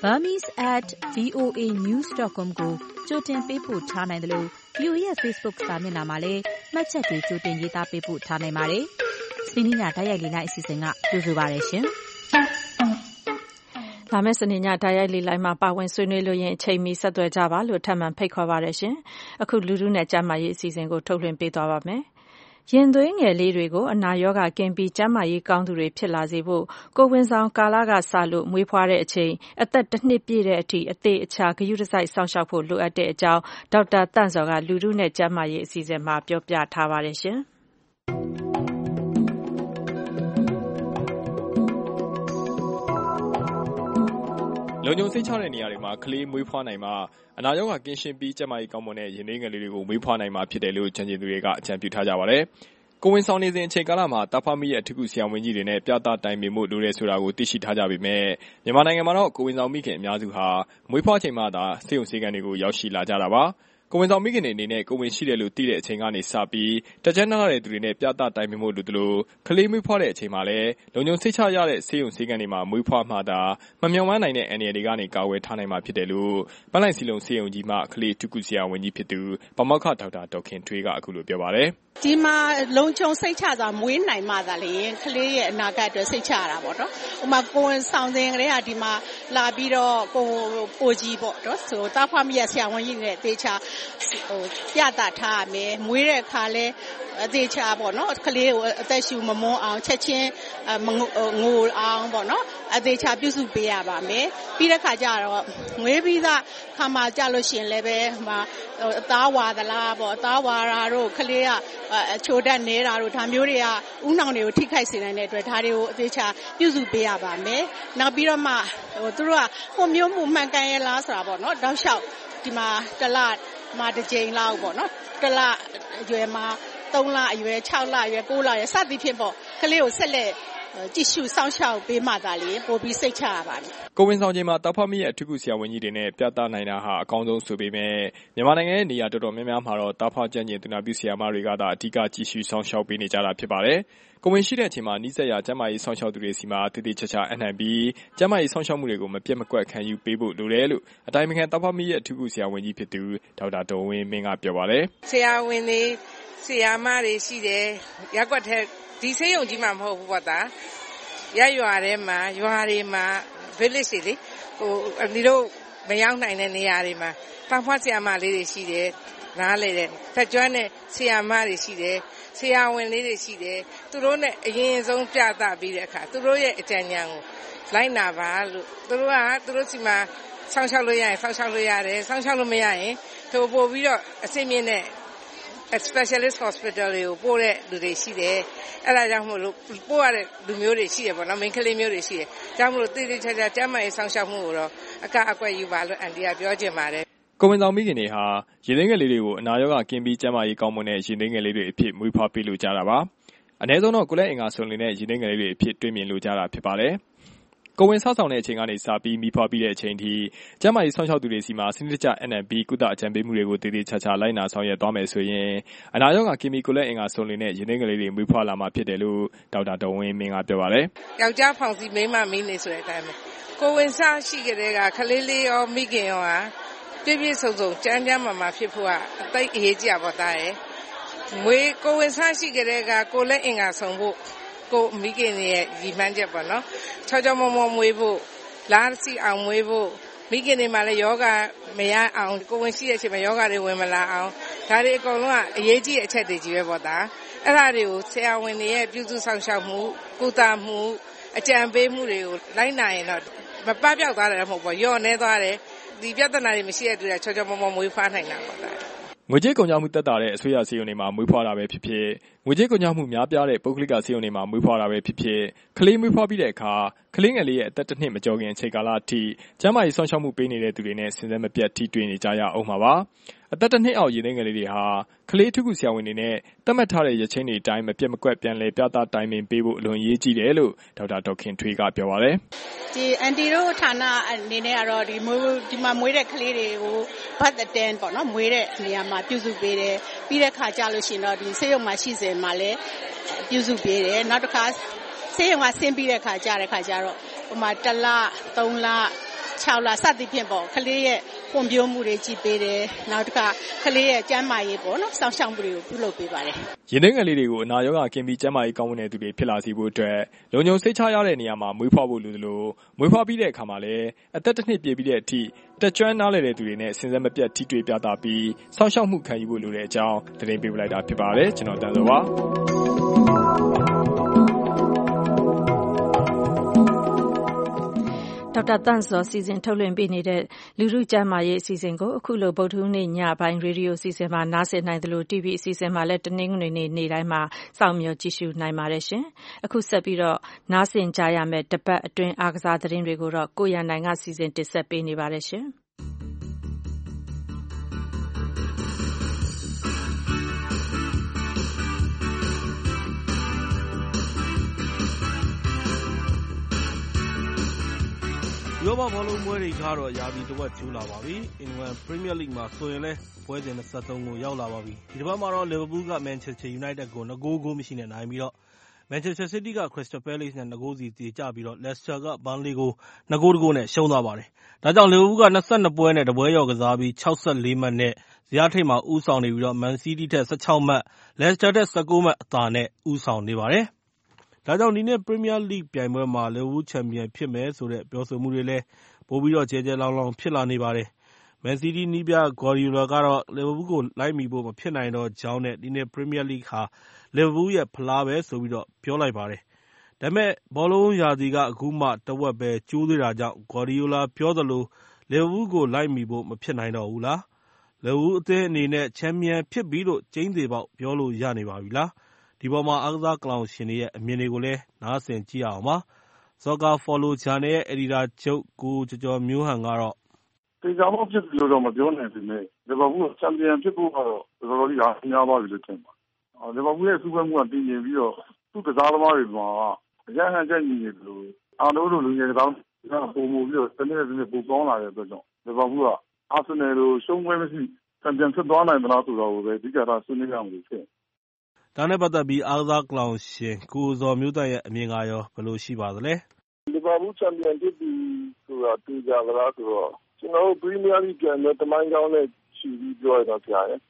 burmese@voanews.com ကိုကြိုတင်ပေးပို့ထားနိုင်တယ်လို့ VOA ရဲ့ Facebook စာမျက်နှာမှာလည်းမှတ်ချက်တွေကြိုတင်ရေးသားပေးပို့ထားနိုင်ပါတယ်။စနေညတိုက်ရိုက်လေ့လာအစီအစဉ်ကကြိုဆိုပါရရှင်။လာမယ့်စနေညတိုက်ရိုက်လေ့လာမှာပါဝင်ဆွေးနွေးလို့ရင်အချိန်မီဆက်သွယ်ကြပါလို့ထပ်မံဖိတ်ခေါ်ပါရရှင်။အခုလူထုနဲ့ကျန်းမာရေးအစီအစဉ်ကိုထုတ်လွှင့်ပေးသွားပါမယ်။ရင်သွေးငယ်လေးတွေကိုအနာရောဂါကင်းပြီးကျန်းမာရေးကောင်းသူတွေဖြစ်လာစေဖို့ကိုယ်ဝန်ဆောင်ကာလကစလို့မွေးဖွားတဲ့အချိန်အသက်တစ်နှစ်ပြည့်တဲ့အထိအသေးအချာဂရုတစိုက်စောင့်ရှောက်ဖို့လိုအပ်တဲ့အကြောင်းဒေါက်တာတန့်စော်ကလူထုနဲ့ကျန်းမာရေးအစီအစဉ်မှာပြောပြထားပါတယ်ရှင်။လုံခြုံစိတ်ချတဲ့နေရာတွေမှာကလေးမွေးဖွားနိုင်မှာအနာရောဂါကင်းရှင်းပြီးကျန်းမာရေးကောင်းမွန်တဲ့ရင်သွေးငယ်လေးတွေကိုမွေးဖွားနိုင်မှာဖြစ်တယ်လို့ကျွမ်းကျင်သူတွေကအကြံပြုထားကြပါတယ်။ကိုယ်ဝန်ဆောင်နေစဉ်အချိန်ကာလမှာတာဖာမီရဲ့အထူးဆရာဝန်ကြီးတွေနဲ့ပြသတိုင်ပင်မှုလိုတယ်ဆိုတာကိုသိရှိထားကြပေမဲ့မြန်မာနိုင်ငံမှာတော့ကိုယ်ဝန်ဆောင်မိခင်အများစုဟာမွေးဖွားချိန်မှသာဆေးရုံဆေးခန်းတွေကိုရောက်ရှိလာကြတာပါ။ကိုဝင်ဆောင်မိခင်တွေအနေနဲ့ကိုဝင်ရှိတယ်လို့သိတဲ့အချိန်ကနေစပြီးတက်ကြွနားတဲ့သူတွေနဲ့ပြသတိုင်ပင်မှုလိုသလိုကလေးမွေးဖွားတဲ့အချိန်မှာလည်းလုံခြုံစိတ်ချရတဲ့ဆေးရုံဆေးခန်းတွေမှာမွေးဖွားမှသာမမျှော်မှန်းနိုင်တဲ့အန္တရာယ်တွေကနေကာကွယ်ထားနိုင်မှာဖြစ်တယ်လို့ပန်းလိုက်စီလုံးဆေးရုံကြီးမှကလေးထုကုဆရာဝန်ကြီးဖြစ်သူပမောက္ခဒေါက်တာဒေါခင်ထွေးကအခုလိုပြောပါတယ်ဒီမှာလုံခြုံစိတ်ချစွာမွေးနိုင်မှသာလေကလေးရဲ့အနာဂတ်အတွက်စိတ်ချရတာပေါ့နော်။ဥပမာကိုယ်ဆောင်စဉ်ကလေးကဒီမှာလာပြီးတော့ကိုကြီးပေါ့နော်ဆိုတာဖွားမိရဆရာဝန်ကြီးနဲ့တေချာပြသထားရမယ်။မွေးတဲ့အခါလဲအသေးချာပေါ့နော်ကလေးကိုအသက်ရှူမမွန်းအောင်ချက်ချင်းငိုအောင်ပေါ့နော်အသေးချာပြုစုပေးရပါမယ်ပြီးတဲ့ခါကျတော့ငွေပြီးသားခါမှကြလို့ရှိရင်လည်းပဲအသားဝါသလားပေါ့အသားဝါတာတို့ကလေးကအချိုဓာတ်နေတာတို့ဒါမျိုးတွေကဥနှောင်တွေကိုထိခိုက်စေနိုင်တဲ့အတွက်ဒါတွေကိုအသေးချာပြုစုပေးရပါမယ်နောက်ပြီးတော့မှသူတို့ကဟိုမျိုးမှုမှန်ကန်ရဲ့လားဆိုတာပေါ့နော်တောက်လျှောက်ဒီမှာတစ်လမှာတစ်ကြိမ်လောက်ပေါ့နော်တစ်လအရွယ်မှာ3လအရွယ်6လအရွယ်9လအရွယ်စသည်ဖြင့်ပေါ့ကလေးကိုဆက်လက်ကြည့်ရှုစောင့်ရှောက်ပေးမှသာလေပို့ပြီးစိတ်ချရပါတယ်ကိုဝင်ဆောင်ချိန်မှာတောက်ဖတ်မိရဲ့အထူးကုဆရာဝန်ကြီးတွေနဲ့ပြသနိုင်တာဟာအကောင်းဆုံးဆိုပေမဲ့မြန်မာနိုင်ငံရဲ့နေရာတော်တော်များများမှာတော့တောက်ဖတ်ကျန်းကျင်သူနာပြုဆရာမတွေကသာအဓိကကြည့်ရှုစောင့်ရှောက်ပေးနေကြတာဖြစ်ပါတယ်ကိုဝင်ရှိတဲ့အချိန်မှာနီးစပ်ရာကျန်းမာရေးဆောင်ရှောက်သူတွေစီမှာတည်တည်ချာချာအနှံပြီးကျန်းမာရေးဆောင်ရှောက်မှုတွေကိုမပြတ်မကွက်ခံယူပေးဖို့လိုတယ်လို့အတိုင်းအမြံတောက်ဖတ်မိရဲ့အထူးကုဆရာဝန်ကြီးဖြစ်သူဒေါက်တာဒေါ်ဝင်းမင်းကပြောပါတယ်ဆရာဝန်တွေဆရာမတွေရှိတယ်ရက်ွက်တဲ့ဒီဆေးရုံကြီးမှာမဟုတ်ဘူးပေါ့တာရရွာထဲမှာရွာတွေမှာ village တွေလေဒီလိုမရောက်နိုင်တဲ့နေရာတွေမှာတောင်ဖွားဆရာမလေးတွေရှိတယ်နားလေတဲ့သက်ကျွမ်းတဲ့ဆရာမတွေရှိတယ်ဆရာဝန်လေးတွေရှိတယ်သူတို့နဲ့အရင်ဆုံးပြသပြီးတဲ့အခါသူတို့ရဲ့အကြံဉာဏ်ကိုလိုက်နာပါလို့သူတို့စီမှာဆောင်းလျှောက်လို့ရရင်ဆောင်းလျှောက်လို့ရတယ်ဆောင်းလျှောက်လို့မရရင်ထို့ပို့ပြီးတော့အစိမ့်မြင့်တဲ့specialist hospital တွေကိုပို့တဲ့လူတွေရှိတယ်အဲ့ဒါကြောင့်မို့လို့ပို့ရတဲ့လူမျိုးတွေရှိတယ်ပေါ့နော်မိန်းကလေးမျိုးတွေရှိတယ်ဒါမှမဟုတ်တိတိကျကျကျန်းမာရေးဆောင်ရှောက်မှုကိုတော့အကွက်ယူပါလို့အန်တီကပြောချင်ပါတယ်ကိုဝင်ဆောင်မိခင်တွေဟာရင်သွေးငယ်လေးတွေကိုအနာရောဂါကင်းပြီးကျန်းမာရေးကောင်းမွန်တဲ့ရင်သွေးငယ်လေးတွေအဖြစ်မွေးဖွားပေးလို့ကြတာပါအနည်းဆုံးတော့ကိုလက်အင်္ဂါစုံလင်တဲ့ရင်သွေးငယ်လေးတွေအဖြစ်တွေ့မြင်လို့ကြတာဖြစ်ပါတယ်ကိုဝင်ဆောက်ဆောင်တဲ့အချိန်ကနေစပြီးမိဖွားပြီးတဲ့အချိန်ထိကျန်းမာရေးဆောင်ရှောက်သူတွေစီမှာစနစ်တကျ NNB ကုသအကြံပေးမှုတွေကိုတည်တည်ချာချာလိုက်နာဆောင်ရွက်သွားမယ်ဆိုရင်အနာရောဂါကီမီကိုလက်အင်္ဂါစုံလင်တဲ့ရင်သွေးငယ်လေးတွေမွေးဖွားလာမှာဖြစ်တယ်လို့ဒေါက်တာဒေါ်ဝင်းမင်းကပြောပါတယ်။ယောက်ျားဖောင်စီမိန်းမမင်းနေဆိုတဲ့အတိုင်းပဲကိုဝင်စားရှိကြတဲ့ကခလေးလေးရောမိခင်ရောဟာပြည့်ပြည့်စုံစုံကျန်းကျန်းမာမာဖြစ်ဖို့ကအသိအရေးကြီးပါသားရဲ့။ကိုဝင်စားရှိကြတဲ့ကကိုလက်အင်္ဂါဆောင်ဖို့ကိုမိခင်ရဲ့ညီမန်းချက်ပေါ့နော်ချောချောမောမောမွေးဖို့လားစီအောင်မွေးဖို့မိခင်တွေမှာလည်းယောဂမရအောင်ကိုဝင်ရှိတဲ့အချိန်မှာယောဂတွေဝင်မလာအောင်ဒါတွေအကုန်လုံးကအရေးကြီးအချက်တွေကြီးပဲပေါ့သားအဲ့ဒါတွေကိုဆရာဝန်တွေရဲ့ပြုစုဆောင်ရှောက်မှုကုသမှုအကြံပေးမှုတွေကိုလိုက်နိုင်ရင်တော့မပပျောက်သွားတယ်မဟုတ်ပေါ့ယော့နေသွားတယ်ဒီပြဿနာတွေမရှိတဲ့သူတွေချောချောမောမောမွေးဖွားနိုင်တာပေါ့သားငွေကြေးကုန်ကျမှုတက်တာတဲ့အစိုးရဆေးရုံတွေမှာမွေးဖွားတာပဲဖြစ်ဖြစ်ငွေကြေးကုန်ကျမှုများပြားတဲ့ပုဂ္ဂလိကဆေးရုံတွေမှာမွေးဖွားတာပဲဖြစ်ဖြစ်ကလေးမွေးဖွားပြီးတဲ့အခါကလေးငယ်လေးရဲ့အသက်တစ်နှစ်မကျော်ခင်အချိန်ကာလအထိကျန်းမာရေးဆောင်ရှောက်မှုပေးနေတဲ့သူတွေနဲ့စဉ်ဆက်မပြတ်ထိတွေ့နေကြရအောင်ပါပါအသက်တစ်နှစ်အောက်ရင်သွေးငယ်လေးတွေဟာကလေးထုခုဆရာဝန်တွေနဲ့သတ်မှတ်ထားတဲ့ရချင်းတွေအတိုင်းမပြတ်မကွက်ပြန်လည်ပြသတိုင်ပင်ပေးဖို့အလွန်အရေးကြီးတယ်လို့ဒေါက်တာဒေါခင်ထွေးကပြောပါတယ်ဒီအန်တီတို့ဌာနအနေနဲ့ကတော့ဒီမှာမွေးတဲ့ကလေးတွေကိုဘတ်အတန်ပေါ့နော်မွေးတဲ့နေရာမှာပြုစုပေးတယ်ပြီးတဲ့ခါကျလို့ရှိရင်တော့ဒီဆေးရုံမှာရှိစဉ်မှာလည်းပြုစုပေးတယ်နောက်တစ်ခါဆေးရုံကဆင်းပြီးတဲ့ခါကျတော့ဟိုမှာ1လ3လ6လစသည်ဖြင့်ပေါ့ကလေးရဲ့ဖွံ့ဖြိုးမှုတွေကြည့်ပေးတယ်နောက်တစ်ခါကလေးရဲ့ကျန်းမာရေးပေါ့နော်စောင့်ရှောက်မှုတွေကိုပြုလုပ်ပေးပါတယ်ရင်သွေးငယ်လေးတွေကိုအနာရောဂါကင်းပြီးကျန်းမာရေးကောင်းမွန်တဲ့သူတွေဖြစ်လာစေဖို့အတွက်လုံခြုံစိတ်ချရတဲ့နေရာမှာမွေးဖွားဖို့လိုသလိုမွေးဖွားပြီးတဲ့အခါမှာလည်းအသက်တစ်နှစ်ပြည့်ပြီးတဲ့အထိတက်ကြွနားလည်တဲ့သူတွေနဲ့စဉ်ဆက်မပြတ်ထိတွေ့ပြသပြီးစောင့်ရှောက်မှုခံယူဖို့လိုတဲ့အကြောင်းသတင်းပေးလိုက်တာဖြစ်ပါတယ်ကျွန်တော်တန်းစောပါဒေါက်တာတန့်စောစီစဉ်ထုတ်လွှင့်ပေးနေတဲ့လူထုကျန်းမာရေးအစီအစဉ်ကိုအခုလိုဗုဒ္ဓဟူးနေ့ညပိုင်းရေဒီယိုအစီအစဉ်မှာနားဆင်နိုင်သလို TV အစီအစဉ်မှာလည်းတနင်္ဂနွေနေ့တိုင်းမှာစောင့်မျှော်ကြည့်ရှုနိုင်ပါတယ်ရှင်။အခုဆက်ပြီးတော့နားဆင်ကြရမယ့်တပတ်အတွင်းအားကစားသတင်းတွေကိုတော့ကိုရန်နိုင်ကစီစဉ်တင်ဆက်ပေးနေပါတယ်ရှင်။ဥရောပဘောလုံးပွဲတွေကတော့ရာသီတစ်ဝက်ကျိုးလာပါပြီ။ အင်္ဂလန် Premier League မှာဆိုရင်လည်းပွဲစဉ် 23 ကိုရောက်လာပါပြီ။ ဒီတစ်ပတ်မှာတော့ Liverpool က Manchester United ကို 2 ဂိုး ဂိုးမရှိနဲ့နိုင်ပြီးတော့ Manchester City က Crystal Palace နဲ့ 2 ဂိုးစီသရေကျပြီးတော့ Leicester က Burnley ကို 2 ဂိုး 1 ဂိုးနဲ့ရှုံးသွားပါတယ်။ ဒါကြောင့် Liverpool က 22 ပွဲနဲ့ 1 ပွဲလျော့ကစားပြီး 64 မှတ်နဲ့ ဇယားထိပ်မှာဦးဆောင်နေပြီးတော့ Man City ထက် 16 မှတ်၊ Leicester ထက် 19 မှတ်အသာနဲ့ ဦးဆောင်နေပါတယ်။ ဒါကြောင့် ဒီနှစ် Premier League ပြိုင်ပွဲမှာ Liverpool ချန်ပီယံဖြစ်မယ်ဆိုတဲ့ပြောဆိုမှုတွေလည်းပိုပြီးတော့ကျယ်ကျယ်လောင်လောင်ဖြစ်လာနေပါတယ်။ Man City နည်းပြ Guardiola ကတော့ Liverpool ကိုလိုက်မီဖို့မဖြစ်နိုင်တော့ကြောင်းနဲ့ ဒီနှစ် Premier League ဟာ Liverpool ရဲ့ဖလားပဲဆိုပြီးတော့ပြောလိုက်ပါတယ်။ ဒါပေမဲ့ ဘောလုံးရာသီကအခုမှတဝက်ပဲကျိုးသေးတာကြောင့် Guardiola ပြောသလို Liverpool ကိုလိုက်မီဖို့မဖြစ်နိုင်တော့ဘူးလား။ Liverpool အသင်းအနေနဲ့ ချန်ပီယံဖြစ်ပြီလို့ကျိန်းသေပေါက်ပြောလို့ရနေပါပြီလား။ ဒီပေါ်မှာအားကစားကလောင်ရှင်တွေရဲ့အမြင်တွေကိုလည်းနားဆင်ကြည့်ရအောင်ပါ။ Soccer Follow ဂျာနယ်ရဲ့အယ်ဒီတာချုပ် ကိုကျော်ကျော်မျိုးဟန်ကတော့သေချာမှုဖြစ်ပြီလို့တော့မပြောနိုင်ပေမဲ့လီဗာပူးချန်ပီယံဖြစ်ဖို့ကတော့တော်တော်လေးအားများသွားပြီလို့ထင်ပါတယ်။လီဗာပူးရဲ့စူးစမ်းမှုကတည်ငြိမ်ပြီးတော့သူ့ကစားသမားတွေမှာအရဟန်ချက်ညီနေတယ်လို့အားလုံးလိုလူငယ်ကစားပုံမှုပြီးတော့တနေ့တနေ့ပိုကောင်းလာတဲ့အတွက်ကြောင့်လီဗာပူးကအာဆင်နယ်လိုရှုံးပွဲမရှိချန်ပီယံဖြစ်သွားနိုင်မလားဆိုတော့ပဲအဓိကထားဆွေးနွေးရမှာဖြစ်။ဒါနဲ့ပတ်သက်ပြီးအားကစားကလောင်ရှင်ကိုဇော်မျိုးသက်ရဲ့အမြင်ကရောဘယ်လိုရှိပါသလဲ။လီဗာပူးချန်ပီယံဖြစ်ပြီဆိုတာသိကြသလားဆိုတော့ကျွန်တော်တို့ပရီးမီးယားလိပြန်တဲ့တမိုင်းကောင်းနဲ့ချီပြီးပြောရတော့ကြာရဲ့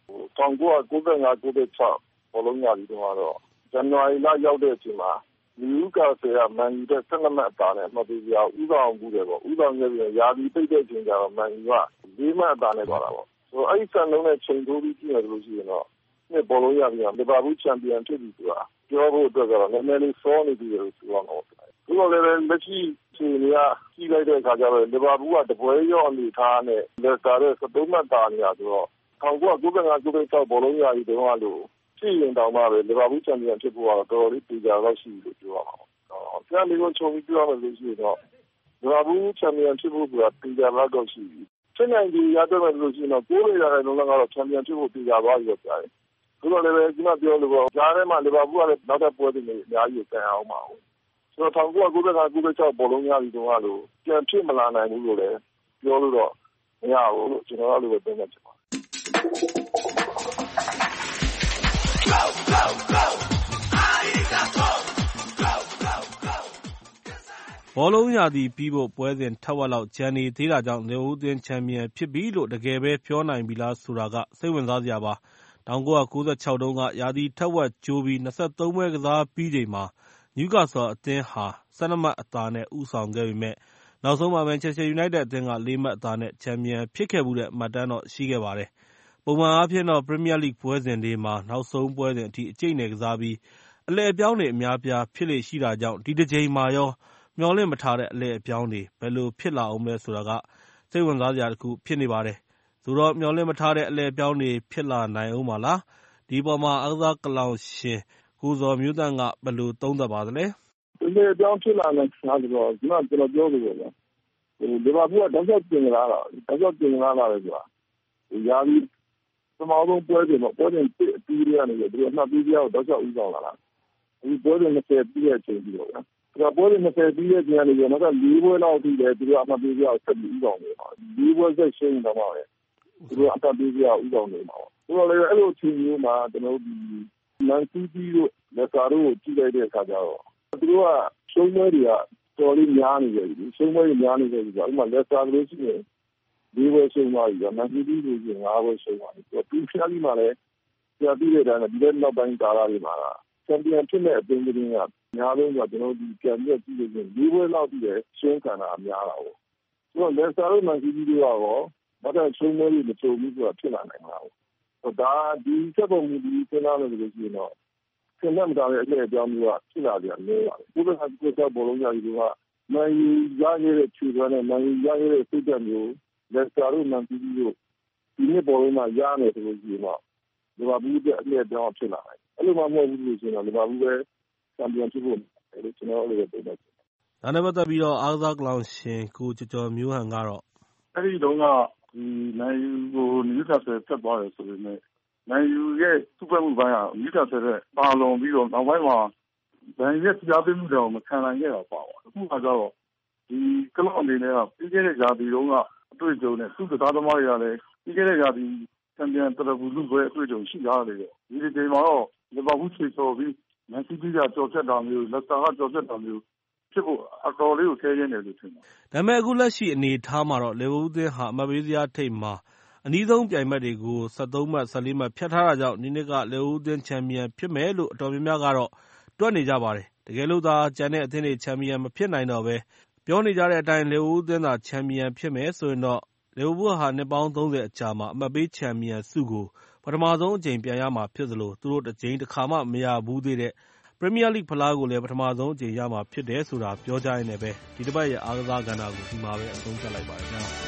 1995-96ဘောလုံးရာသီတုန်းကတော့ဇန်နဝါရီလရောက်တဲ့အချိန်မှာနယူကာဆယ်ကမန်ယူတဲ့12မှတ်အသာနဲ့မှတ်ပေးကြဥဆောင်မှုတယ်ပေါ့ဥဆောင်ခဲ့ပြီးရာသီပိတ်တဲ့အချိန်ကျတော့မန်ယူက4မှတ်အသာနဲ့သွားတာပေါ့ဆိုတော့အဲ့ဒီစံလုံးနဲ့ချိန်ထိုးပြီးကြည့်ရလို့ရှိရင်တော့ဒီဘောလုံးရာသီကလီဗာပူးချန်ပီယံဖြစ်ပြီဆိုတာပြောဖို့အတွက်ကတော့နည်းနည်းလေးစောနေပြီလို့ဆိုရမှာပေါ့ဒီလိုလည်းလက်ရှိချိန်ကကြီးလိုက်တဲ့အခါကျတော့လီဗာပူးကတပွဲရော့အနေထားနဲ့လက်စတာရဲ့73မှတ်တာနေရဆိုတော့1995-96ဘောလုံးရာသီတုန်းကလို့ဖြစ်ရင်တောင်မှပဲလီဗာပူးချန်ပီယံဖြစ်ဖို့ကတော့တော်တော်လေးပြည်ကြတော့ရှိပြီလို့ပြောရမှာပေါ့။ပြန်ပြီးတော့ခြုံပြီးပြောရမယ်လို့ရှိရင်တော့လီဗာပူးချန်ပီယံဖြစ်ဖို့ဆိုတာပြည်ကြတော့ရှိပြီ။ဖြစ်နိုင်ကြရတော့မယ်လို့ရှိရင်တော့90%လောက်ကတော့ချန်ပီယံဖြစ်ဖို့ပြည်ကြသွားပြီတော့ကြာတယ်။ဆိုတော့လည်းဒီမှာပြောလို့ပေါ့ကြားထဲမှာလီဗာပူးကလည်းနောက်ထပ်ပွဲတွေအများကြီးကန်အောင်ပါဘူး။ဆိုတော့1995-96ဘောလုံးရာသီတုန်းကလို့ပြန်ဖြစ်မလာနိုင်ဘူးလို့လည်းပြောလို့တော့မရဘူးလို့ကျွန်တော်ကလည်းပြောနေချင်ပါတယ်ဘောလုံးရာသီပြီးဖို့ပွဲစဉ်ထက်ဝက်လောက်ကျန်နေသေးတာကြောင့်လီဗာပူးအသင်းချန်ပီယံဖြစ်ပြီလို့တကယ်ပဲပြောနိုင်ပြီလားဆိုတာကစိတ်ဝင်စားစရာပါ။1996တုန်းကရာသီထက်ဝက်ကျိုးပြီး23ပွဲကစားပြီးချိန်မှာနယူကာဆယ်အသင်းဟာ12မှတ်အသာနဲ့ဦးဆောင်ခဲ့ပေမဲ့နောက်ဆုံးမှာ Manchester United အသင်းက4မှတ်အသာနဲ့ချန်ပီယံဖြစ်ခဲ့ဖူးတဲ့မှတ်တမ်းတော့ရှိခဲ့ပါတယ်။ပုံမှန်အားဖြင့်တော့ Premier League ပွဲစဉ်တွေမှာနောက်ဆုံးပွဲစဉ်အထိအကျိတ်နဲ့ကစားပြီးအလှည့်အပြောင်းတွေအများအပြားဖြစ်လေ့ရှိတာကြောင့်ဒီတစ်ကြိမ်မှာရောမျှော်လင့်မထားတဲ့အလှည့်အပြောင်းတွေဘယ်လိုဖြစ်လာဦးမလဲဆိုတာကစိတ်ဝင်စားစရာတစ်ခုဖြစ်နေပါတယ်။ဆိုတော့မျှော်လင့်မထားတဲ့အလှည့်အပြောင်းတွေဖြစ်လာနိုင်ဦးမလား။ဒီအပေါ်မှာအားကစားကလောင်ရှင်ကိုဇော်မျိုးသန့်ကဘယ်လိုသုံးသပ်ပါသလဲ။ဒီအပြောင်းဖြစ်လာနိုင်တာဆိုတော့ဒီမှာကျွန်တော်ပြောလို့ပေါ့။လီဗာပူးကတောက်လျှောက်ပြင်လာတာပဲဆိုတာရာသီပထမဆုံးပွဲစဉ်ပေါ့ပွဲစဉ်1အပြီးတည်းကနေပြီးတော့အမှတ်ပေးပြားကိုတောက်လျှောက်ဦးဆောင်လာတာဒီပွဲစဉ်20ပြီးတဲ့အချိန်ပြီးတော့ဗျာပွဲစဉ်20ပြီးတဲ့အချိန်ကနေပြီးတော့နောက်က4ပွဲလောက်အထိလည်းသူကအမှတ်ပေးပြားကိုဆက်ပြီးဦးဆောင်နေပါ4ပွဲဆက်ရှင်းနေတော့မှပဲသူကအမှတ်ပေးပြားကိုဦးဆောင်နေမှာပေါ့ဆိုတော့လည်းအဲ့လိုအချိန်မျိုးမှာကျွန်တော်တို့မန်စီးတီးတို့လက်ကာတို့ကိုကြည့်လိုက်တဲ့အခါကျတော့သူတို့ကရှုံးပွဲတွေကတော်လေးများနေကြပြီရှုံးပွဲတွေများနေကြပြီဆိုတော့ဥပမာလက်ကာလို့ရှိရင်4ပွဲရှုံးသွားပြီမန်စီးတီးလို့ရှိရင်5ပွဲရှုံးသွားပြီသူကပီဖျားကြီးမှလည်းပြပြီးတဲ့အတိုင်းဒီနောက်ပိုင်းကာလတွေမှာချန်ပီယံဖြစ်တဲ့အသင်းတွေကများလုံးကကျွန်တော်ဒီပြန်ပြီးကြည့်လို့ရှိရင်4ပွဲလောက်ပြီးတယ်ရှုံးခံတာအများတာပေါ့ဆိုတော့လက်ကာတို့မန်စီးတီးတို့ကတော့ဘာသာရှုံးပွဲတွေမကြုံဘူးဆိုတာဖြစ်လာနိုင်မှာပေါ့ဒါဒီချက်ပုံမူဒီစဉ်းစားလို့ဆိုရင်တော့ဆင်သက်မသားတဲ့အလှည့်အပြောင်းမျိုးကဖြစ်လာကြတယ်လို့ပါတယ်ကိုယ်ကဘောလုံးရာသီကမန်ယူရခဲ့တဲ့ခြေစွမ်းနဲ့မန်ယူရခဲ့တဲ့စိတ်ဓာတ်မျိုးလက်စတာတို့မန်စီးတီးတို့ဒီနေ့ဘောလုံးမှာရမယ်ဆိုလို့ရှိရင်တော့လီဗာပူးရဲ့အလှည့်အပြောင်းဖြစ်လာတယ်အဲ့လိုမှမဟုတ်ဘူးလို့ဆိုရင်တော့လီဗာပူးပဲချန်ပီယံဖြစ်ဖို့လို့ကျွန်တော်လည်းပြောနေတယ်။ဒါနဲ့ပတ်သက်ပြီးတော့အားကစားကလောင်ရှင်ကိုကျော်ကျော်မျိုးဟန်ကတော့အဲ့ဒီတုန်းကဒီမန်ယူကိုနယူကာဆယ်ဆက်သွားတယ်ဆိုပေမဲ့မန်ယူရဲ့စူပါမှုပိုင်းကနယူကာဆယ်ရဲ့ပါလွန်ပြီးတော့နောက်ပိုင်းမှာဘန်ရဲ့ကြားပေးမှုတောင်မခံနိုင်ခဲ့တော့ပါဘူး။အခုကကျတော့ဒီကလော့အနေနဲ့ကပြီးခဲ့တဲ့ရာသီတုန်းကအတွေ့အကြုံနဲ့သူ့သားသမားတွေကလည်းပြီးခဲ့တဲ့ရာသီချန်ပီယံတရဘူးလူပွဲအတွေ့အကြုံရှိထားတယ်ဒီဒီချိန်မှာတော့လီဗာပူးချေဆော်ပြီးမန်စီးတီးကကြော်ဖြတ်တာမျိုးလက်စတာကကြော်ဖြတ်တာမျိုးဖြစ်ဖို့အတော်လေးကိုခဲရင်းတယ်လို့ထင်တယ်ဒါပေမဲ့အခုလက်ရှိအနေအထားမှာတော့လီဗာပူးသင်းဟာအမှတ်ပေးစရာထိပ်မှာအနည်းဆုံးပြိုင်ဘက်တွေကို73မှတ်14မှတ်ဖြတ်ထားတာကြောင့်ဒီနှစ်ကလီဗာပူးသင်းချန်ပီယံဖြစ်မယ်လို့အတော်များများကတော့တွက်နေကြပါတယ်တကယ်လို့သာကျန်တဲ့အသင်းတွေချန်ပီယံမဖြစ်နိုင်တော့ပဲပြောနေကြတဲ့အတိုင်းလီဗာပူးသင်းသာချန်ပီယံဖြစ်မယ်ဆိုရင်တော့လီဗာပူးဟာနှစ်ပေါင်း30အကြာမှာအမှတ်ပေးချန်ပီယံဆုကိုပထမဆုံးအကြိမ်ပြန်ရမှာဖြစ်သလိုသူတို့တစ်ကြိမ်တစ်ခါမှမရဘူးသေးတဲ့ပရီးမီးယားလိဖလားကိုလည်းပထမဆုံးအကြိမ်ရမှာဖြစ်တယ်ဆိုတာပြောကြရင်းနဲ့ပဲဒီတစ်ပတ်ရဲ့အားကစားကဏ္ဍကိုဒီမှာပဲအဆုံးသတ်လိုက်ပါတယ်ခင်ဗျာ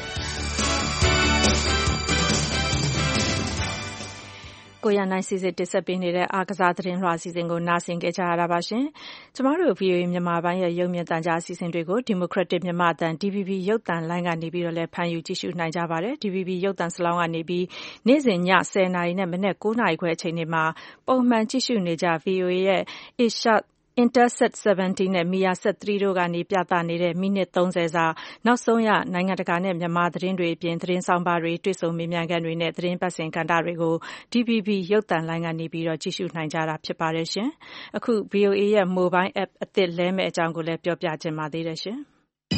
ကိုရနိုင်စီစစ်တင်ဆက်ပေးနေတဲ့အားကစားသတင်းလွှာအစီအစဉ်ကိုနားဆင်ကြကြရတာပါရှင်။ကျမတို့ VOA မြန်မာပိုင်းရဲ့ရုပ်မြင်သံကြားအစီအစဉ်တွေကို Democratic မြန်မာအသံ DVB ရုပ်သံလိုင်းကနေပြီးတော့လည်းဖန်ယူကြည့်ရှုနိုင်ကြပါတယ်။ DVB ရုပ်သံစလောင်းကနေပြီးနေ့စဉ်ည10:00နာရီနဲ့မနက်9:00နာရီခွဲအချိန်တွေမှာပုံမှန်ကြည့်ရှုနေကြ VOA ရဲ့ Asia Intersat 70 နဲ့ Mia Sat 3 တို့ကနေပြသနေတဲ့မိနစ်30စာနောက်ဆုံးရနိုင်ငံတကာနဲ့မြန်မာသတင်းတွေအပြင်သတင်းဆောင်ပါတွေတွေ့ဆုံမေးမြန်းခန်းတွေနဲ့သတင်းပတ်စင်ကဏ္ဍတွေကို DVB ရုပ်သံလိုင်းကနေပြီးတော့ကြည့်ရှုနိုင်ကြတာဖြစ်ပါတယ်ရှင်။အခု VOA ရဲ့ Mobile App အသစ်လဲမဲ့အကြောင်းကိုလည်းပြောပြချင်ပါသေးတယ်ရှင်။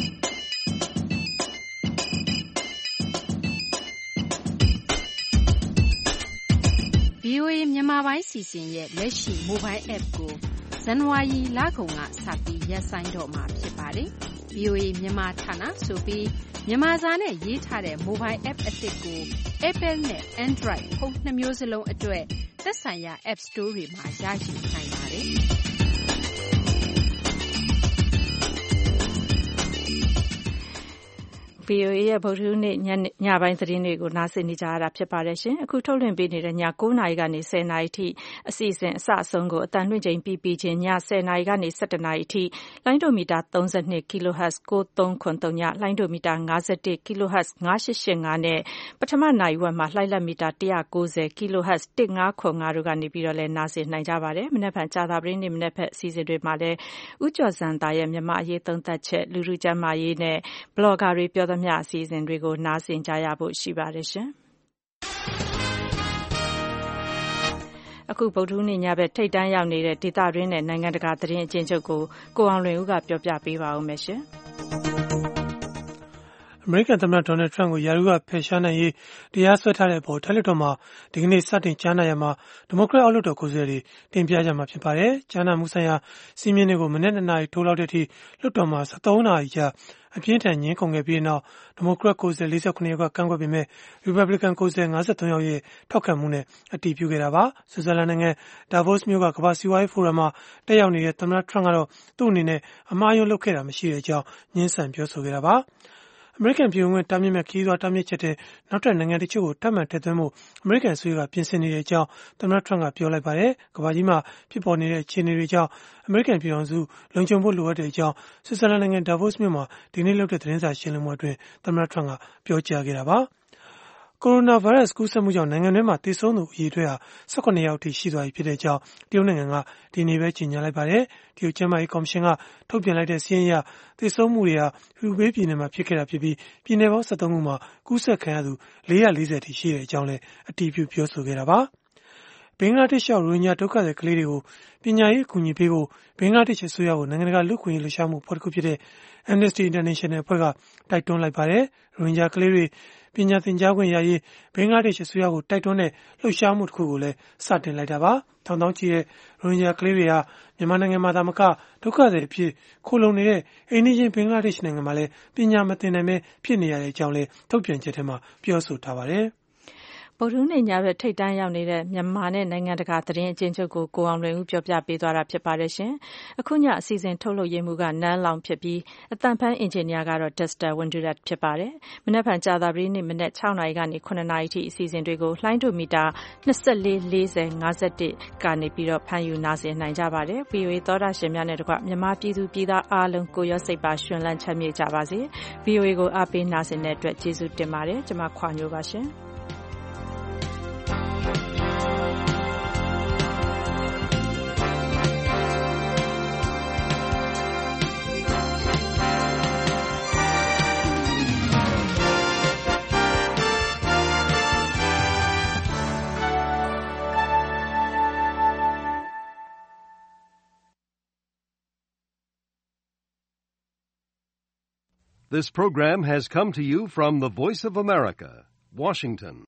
VOA မြန်မာပိုင်းစီစဉ်ရဲ့လက်ရှိ Mobile App ကိုဇန်နဝါရီလကုန်ကစပြီးရပ်ဆိုင်းတော့မှာဖြစ်ပါတယ်။ VOA မြန်မာဌာနဆိုပြီးမြန်မာစာနဲ့ရေးထားတဲ့ Mobile App အသစ်ကို Apple နဲ့ Android ဖုန်း2မျိုးစလုံးအတွက်သက်ဆိုင်ရာ App Store တွေမှာရရှိနိုင်ပါတယ်။ VOA ရဲ့ဗုဒ္ဓဟူးနေ့ညပိုင်းသတင်းတွေကိုနားဆင်နေကြရတာဖြစ်ပါတယ်ရှင်။အခုထုတ်လွှင့်ပေးနေတဲ့ည9:00နာရီကနေ10:00နာရီထိအစီအစဉ်အစအဆုံးကိုအတန်လွှင့်ချိန်ပြီးချင်းည10:00နာရီကနေ17:00နာရီထိလိုင်းဒိုမီတာ32 kHz 9393ညလိုင်းဒိုမီတာ51 kHz 9885နဲ့ပထမနာရီဝက်မှာလှိုင်းလက်မီတာ190 kHz 1595တို့ကနေပြီးတော့လည်းနားဆင်နိုင်ကြပါတယ်။မနက်ဖြန်ကြာသပတေးနေ့မနက်ဖြန်အစီအစဉ်တွေမှာလည်းဦးကျော်စံတာရဲ့မြန်မာအရေးသုံးသပ်ချက်လူထုကျန်းမာရေးနဲ့ဘလော့ဂါတွေပြောသမျှအစီအစဉ်တွေကိုနားဆင်ကြရဖို့ရှိပါတယ်ရှင်။အခုဗုဒ္ဓဟူးနေ့ညဘက်ထိပ်တန်းရောက်နေတဲ့ဒေသတွင်းနဲ့နိုင်ငံတကာသတင်းအကျဉ်းချုပ်ကိုကိုအောင်လွင်ဦးကပြောပြပေးပါဦးမယ်ရှင်။အမေရိကန်သမ္မတဒေါ်နယ်ထရန့်ကိုရာထူးကဖယ်ရှားနိုင်ရေးတရားစွဲထားတဲ့အပေါ်ထက်လွှတ်တော်မှာဒီကနေ့စတင်ကြားနာရမှာဒီမိုကရက်အောက်လွှတ်တော်ကိုယ်စားလှယ်တွေတင်ပြကြမှာဖြစ်ပါတယ်။ကြားနာမှုဆိုင်ရာစီမင်းတွေကိုမနေ့2နာရီထိုးလောက်တဲ့အထိလွှတ်တော်မှာ73နာရီကြာအပြင်းထန်ညှင်းခုန်ခဲ့ပြီးနောက်ဒီမိုကရက်ကိုယ်စားလှယ်49ယောက်ကကန့်ကွက်ပေမဲ့ရီပတ်ဘလစ်ကန်ကိုယ်စားလှယ်53ယောက်ရဲ့ထောက်ခံမှုနဲ့အတည်ပြုခဲ့တာပါ။ဆွစ်ဇာလန်နိုင်ငံဒါဗို့စ်မြို့ကကမ္ဘာစီးပွားရေးဖိုရမ်မှာတက်ရောက်နေတဲ့သမ္မတထရန့်ကတော့သူ့အနေနဲ့အမှားယွင်းလုပ်ခဲ့တာမရှိတဲ့အကြောင်းညှင်းဆန်ပြောဆိုခဲ့တာပါ။အမေရိကန်ပြည်ဝင်ခွင့်တားမြစ်မဲ့ခရီးသွားတားမြစ်ချက်တဲ့နောက်ထပ်နိုင်ငံတချို့ကိုထပ်မံထည့်သွင်းဖို့အမေရိကန်အစိုးရကပြင်ဆင်နေတဲ့အကြောင်းသမ္မတထရန့်ကပြောလိုက်ပါတယ်။ကမ္ဘာကြီးမှာဖြစ်ပေါ်နေတဲ့အခြေအနေတွေကြောင့်အမေရိကန်ပြည်ထောင်စုလုံခြုံဖို့လိုအပ်တဲ့အကြောင်းဆွစ်ဇာလန်နိုင်ငံဒါဗို့စ်မြို့မှာဒီနေ့လုပ်တဲ့သတင်းစာရှင်းလင်းပွဲအတွင်းသမ္မတထရန့်ကပြောကြားခဲ့တာပါ။ကိုရိုနာဗိုင်းရပ်စ်ကူးစက်မှုကြောင့်နိုင်ငံတွင်းမှာသေဆုံးသူအရေအတွက်ဟာ18ယောက်ထိရှိသွားပြီဖြစ်တဲ့အကြောင်းတရုတ်နိုင်ငံကဒီနေ့ပဲကြေညာလိုက်ပါတယ်။တရုတ်ကျန်းမာရေးကော်မရှင်ကထုတ်ပြန်လိုက်တဲ့စာရင်းအရသေဆုံးမှုတွေဟာဟူဘေးပြည်နယ်မှာဖြစ်ခဲ့တာဖြစ်ပြီးပြည်နယ်ပေါင်း73ခုမှာကူးစက်ခံရသူ440ထိရှိတဲ့အကြောင်းလည်းအတည်ပြုပြောဆိုခဲ့တာပါ။ဘင်္ဂလားဒေ့ရှ်ရောက်ရိုဟင်ဂျာဒုက္ခသည်ကလေးတွေကိုပညာရေးအကူအညီပေးဖို့ဘင်္ဂလားဒေ့ရှ်အစိုးရကိုနိုင်ငံတကာလူ့အခွင့်အရေးလှုပ်ရှားမှုအဖွဲ့တစ်ခုဖြစ်တဲ့ Amnesty International အဖွဲ့ကတိုက်တွန်းလိုက်ပါတယ်။ရိုဟင်ဂျာကလေးတွေပညာသင်ကြားခွင့်ရရေးဘင်္ဂလားဒေ့ရှ်အစိုးရကိုတိုက်တွန်းတဲ့လှုပ်ရှားမှုတစ်ခုကိုလည်းစတင်လိုက်တာပါ။ထောင်သောင်းချီတဲ့ရိုဟင်ဂျာကလေးတွေဟာမြန်မာနိုင်ငံမှာသာမကဒုက္ခသည်အဖြစ်ခိုလုံနေတဲ့အိမ်နီးချင်းဘင်္ဂလားဒေ့ရှ်နိုင်ငံမှာလည်းပညာမသင်နိုင်ပဲဖြစ်နေရတဲ့အကြောင်းလည်းထုတ်ပြန်ချက်ထဲမှာပြောဆိုထားပါတယ်။ဗုဒ္ဓဟူးနေ့ညဘက်ထိပ်တန်းရောက်နေတဲ့မြန်မာနဲ့နိုင်ငံတကာသတင်းအကျဉ်းချုပ်ကိုကိုအောင်လွင်ဦးပြောပြပေးသွားတာဖြစ်ပါတယ်ရှင်။အခုညအစီအစဉ်ထုတ်လုပ်ရေးမှုကနန်းလောင်ဖြစ်ပြီးအတန်ဖန်းအင်ဂျင်နီယာကတော့ Dexter Windurat ဖြစ်ပါတယ်။မနက်ဖြန်ကြာသပတေးနေ့မနက်6နာရီကနေ9နာရီထိအစီအစဉ်တွေကိုလှိုင်းဒိုမီတာ24 40 51ကနေပြီးတော့ဖမ်းယူနားဆင်နိုင်ကြပါတယ်။ VOA သောတာရှင်များနဲ့တကွမြန်မာပြည်သူပြည်သားအားလုံးကိုရောစိတ်ပါရှင်လန်းချမ်းမြေ့ကြပါစေ။ VOA ကိုအားပေးနားဆင်တဲ့အတွက်ကျေးဇူးတင်ပါတယ်။ကျွန်မခွာညိုပါရှင်။ This program has come to you from the Voice of America, Washington.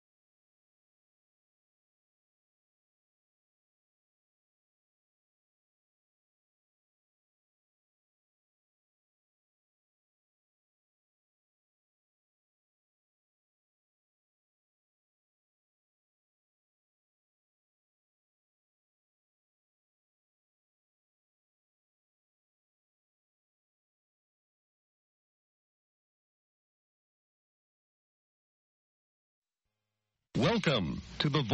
Welcome to the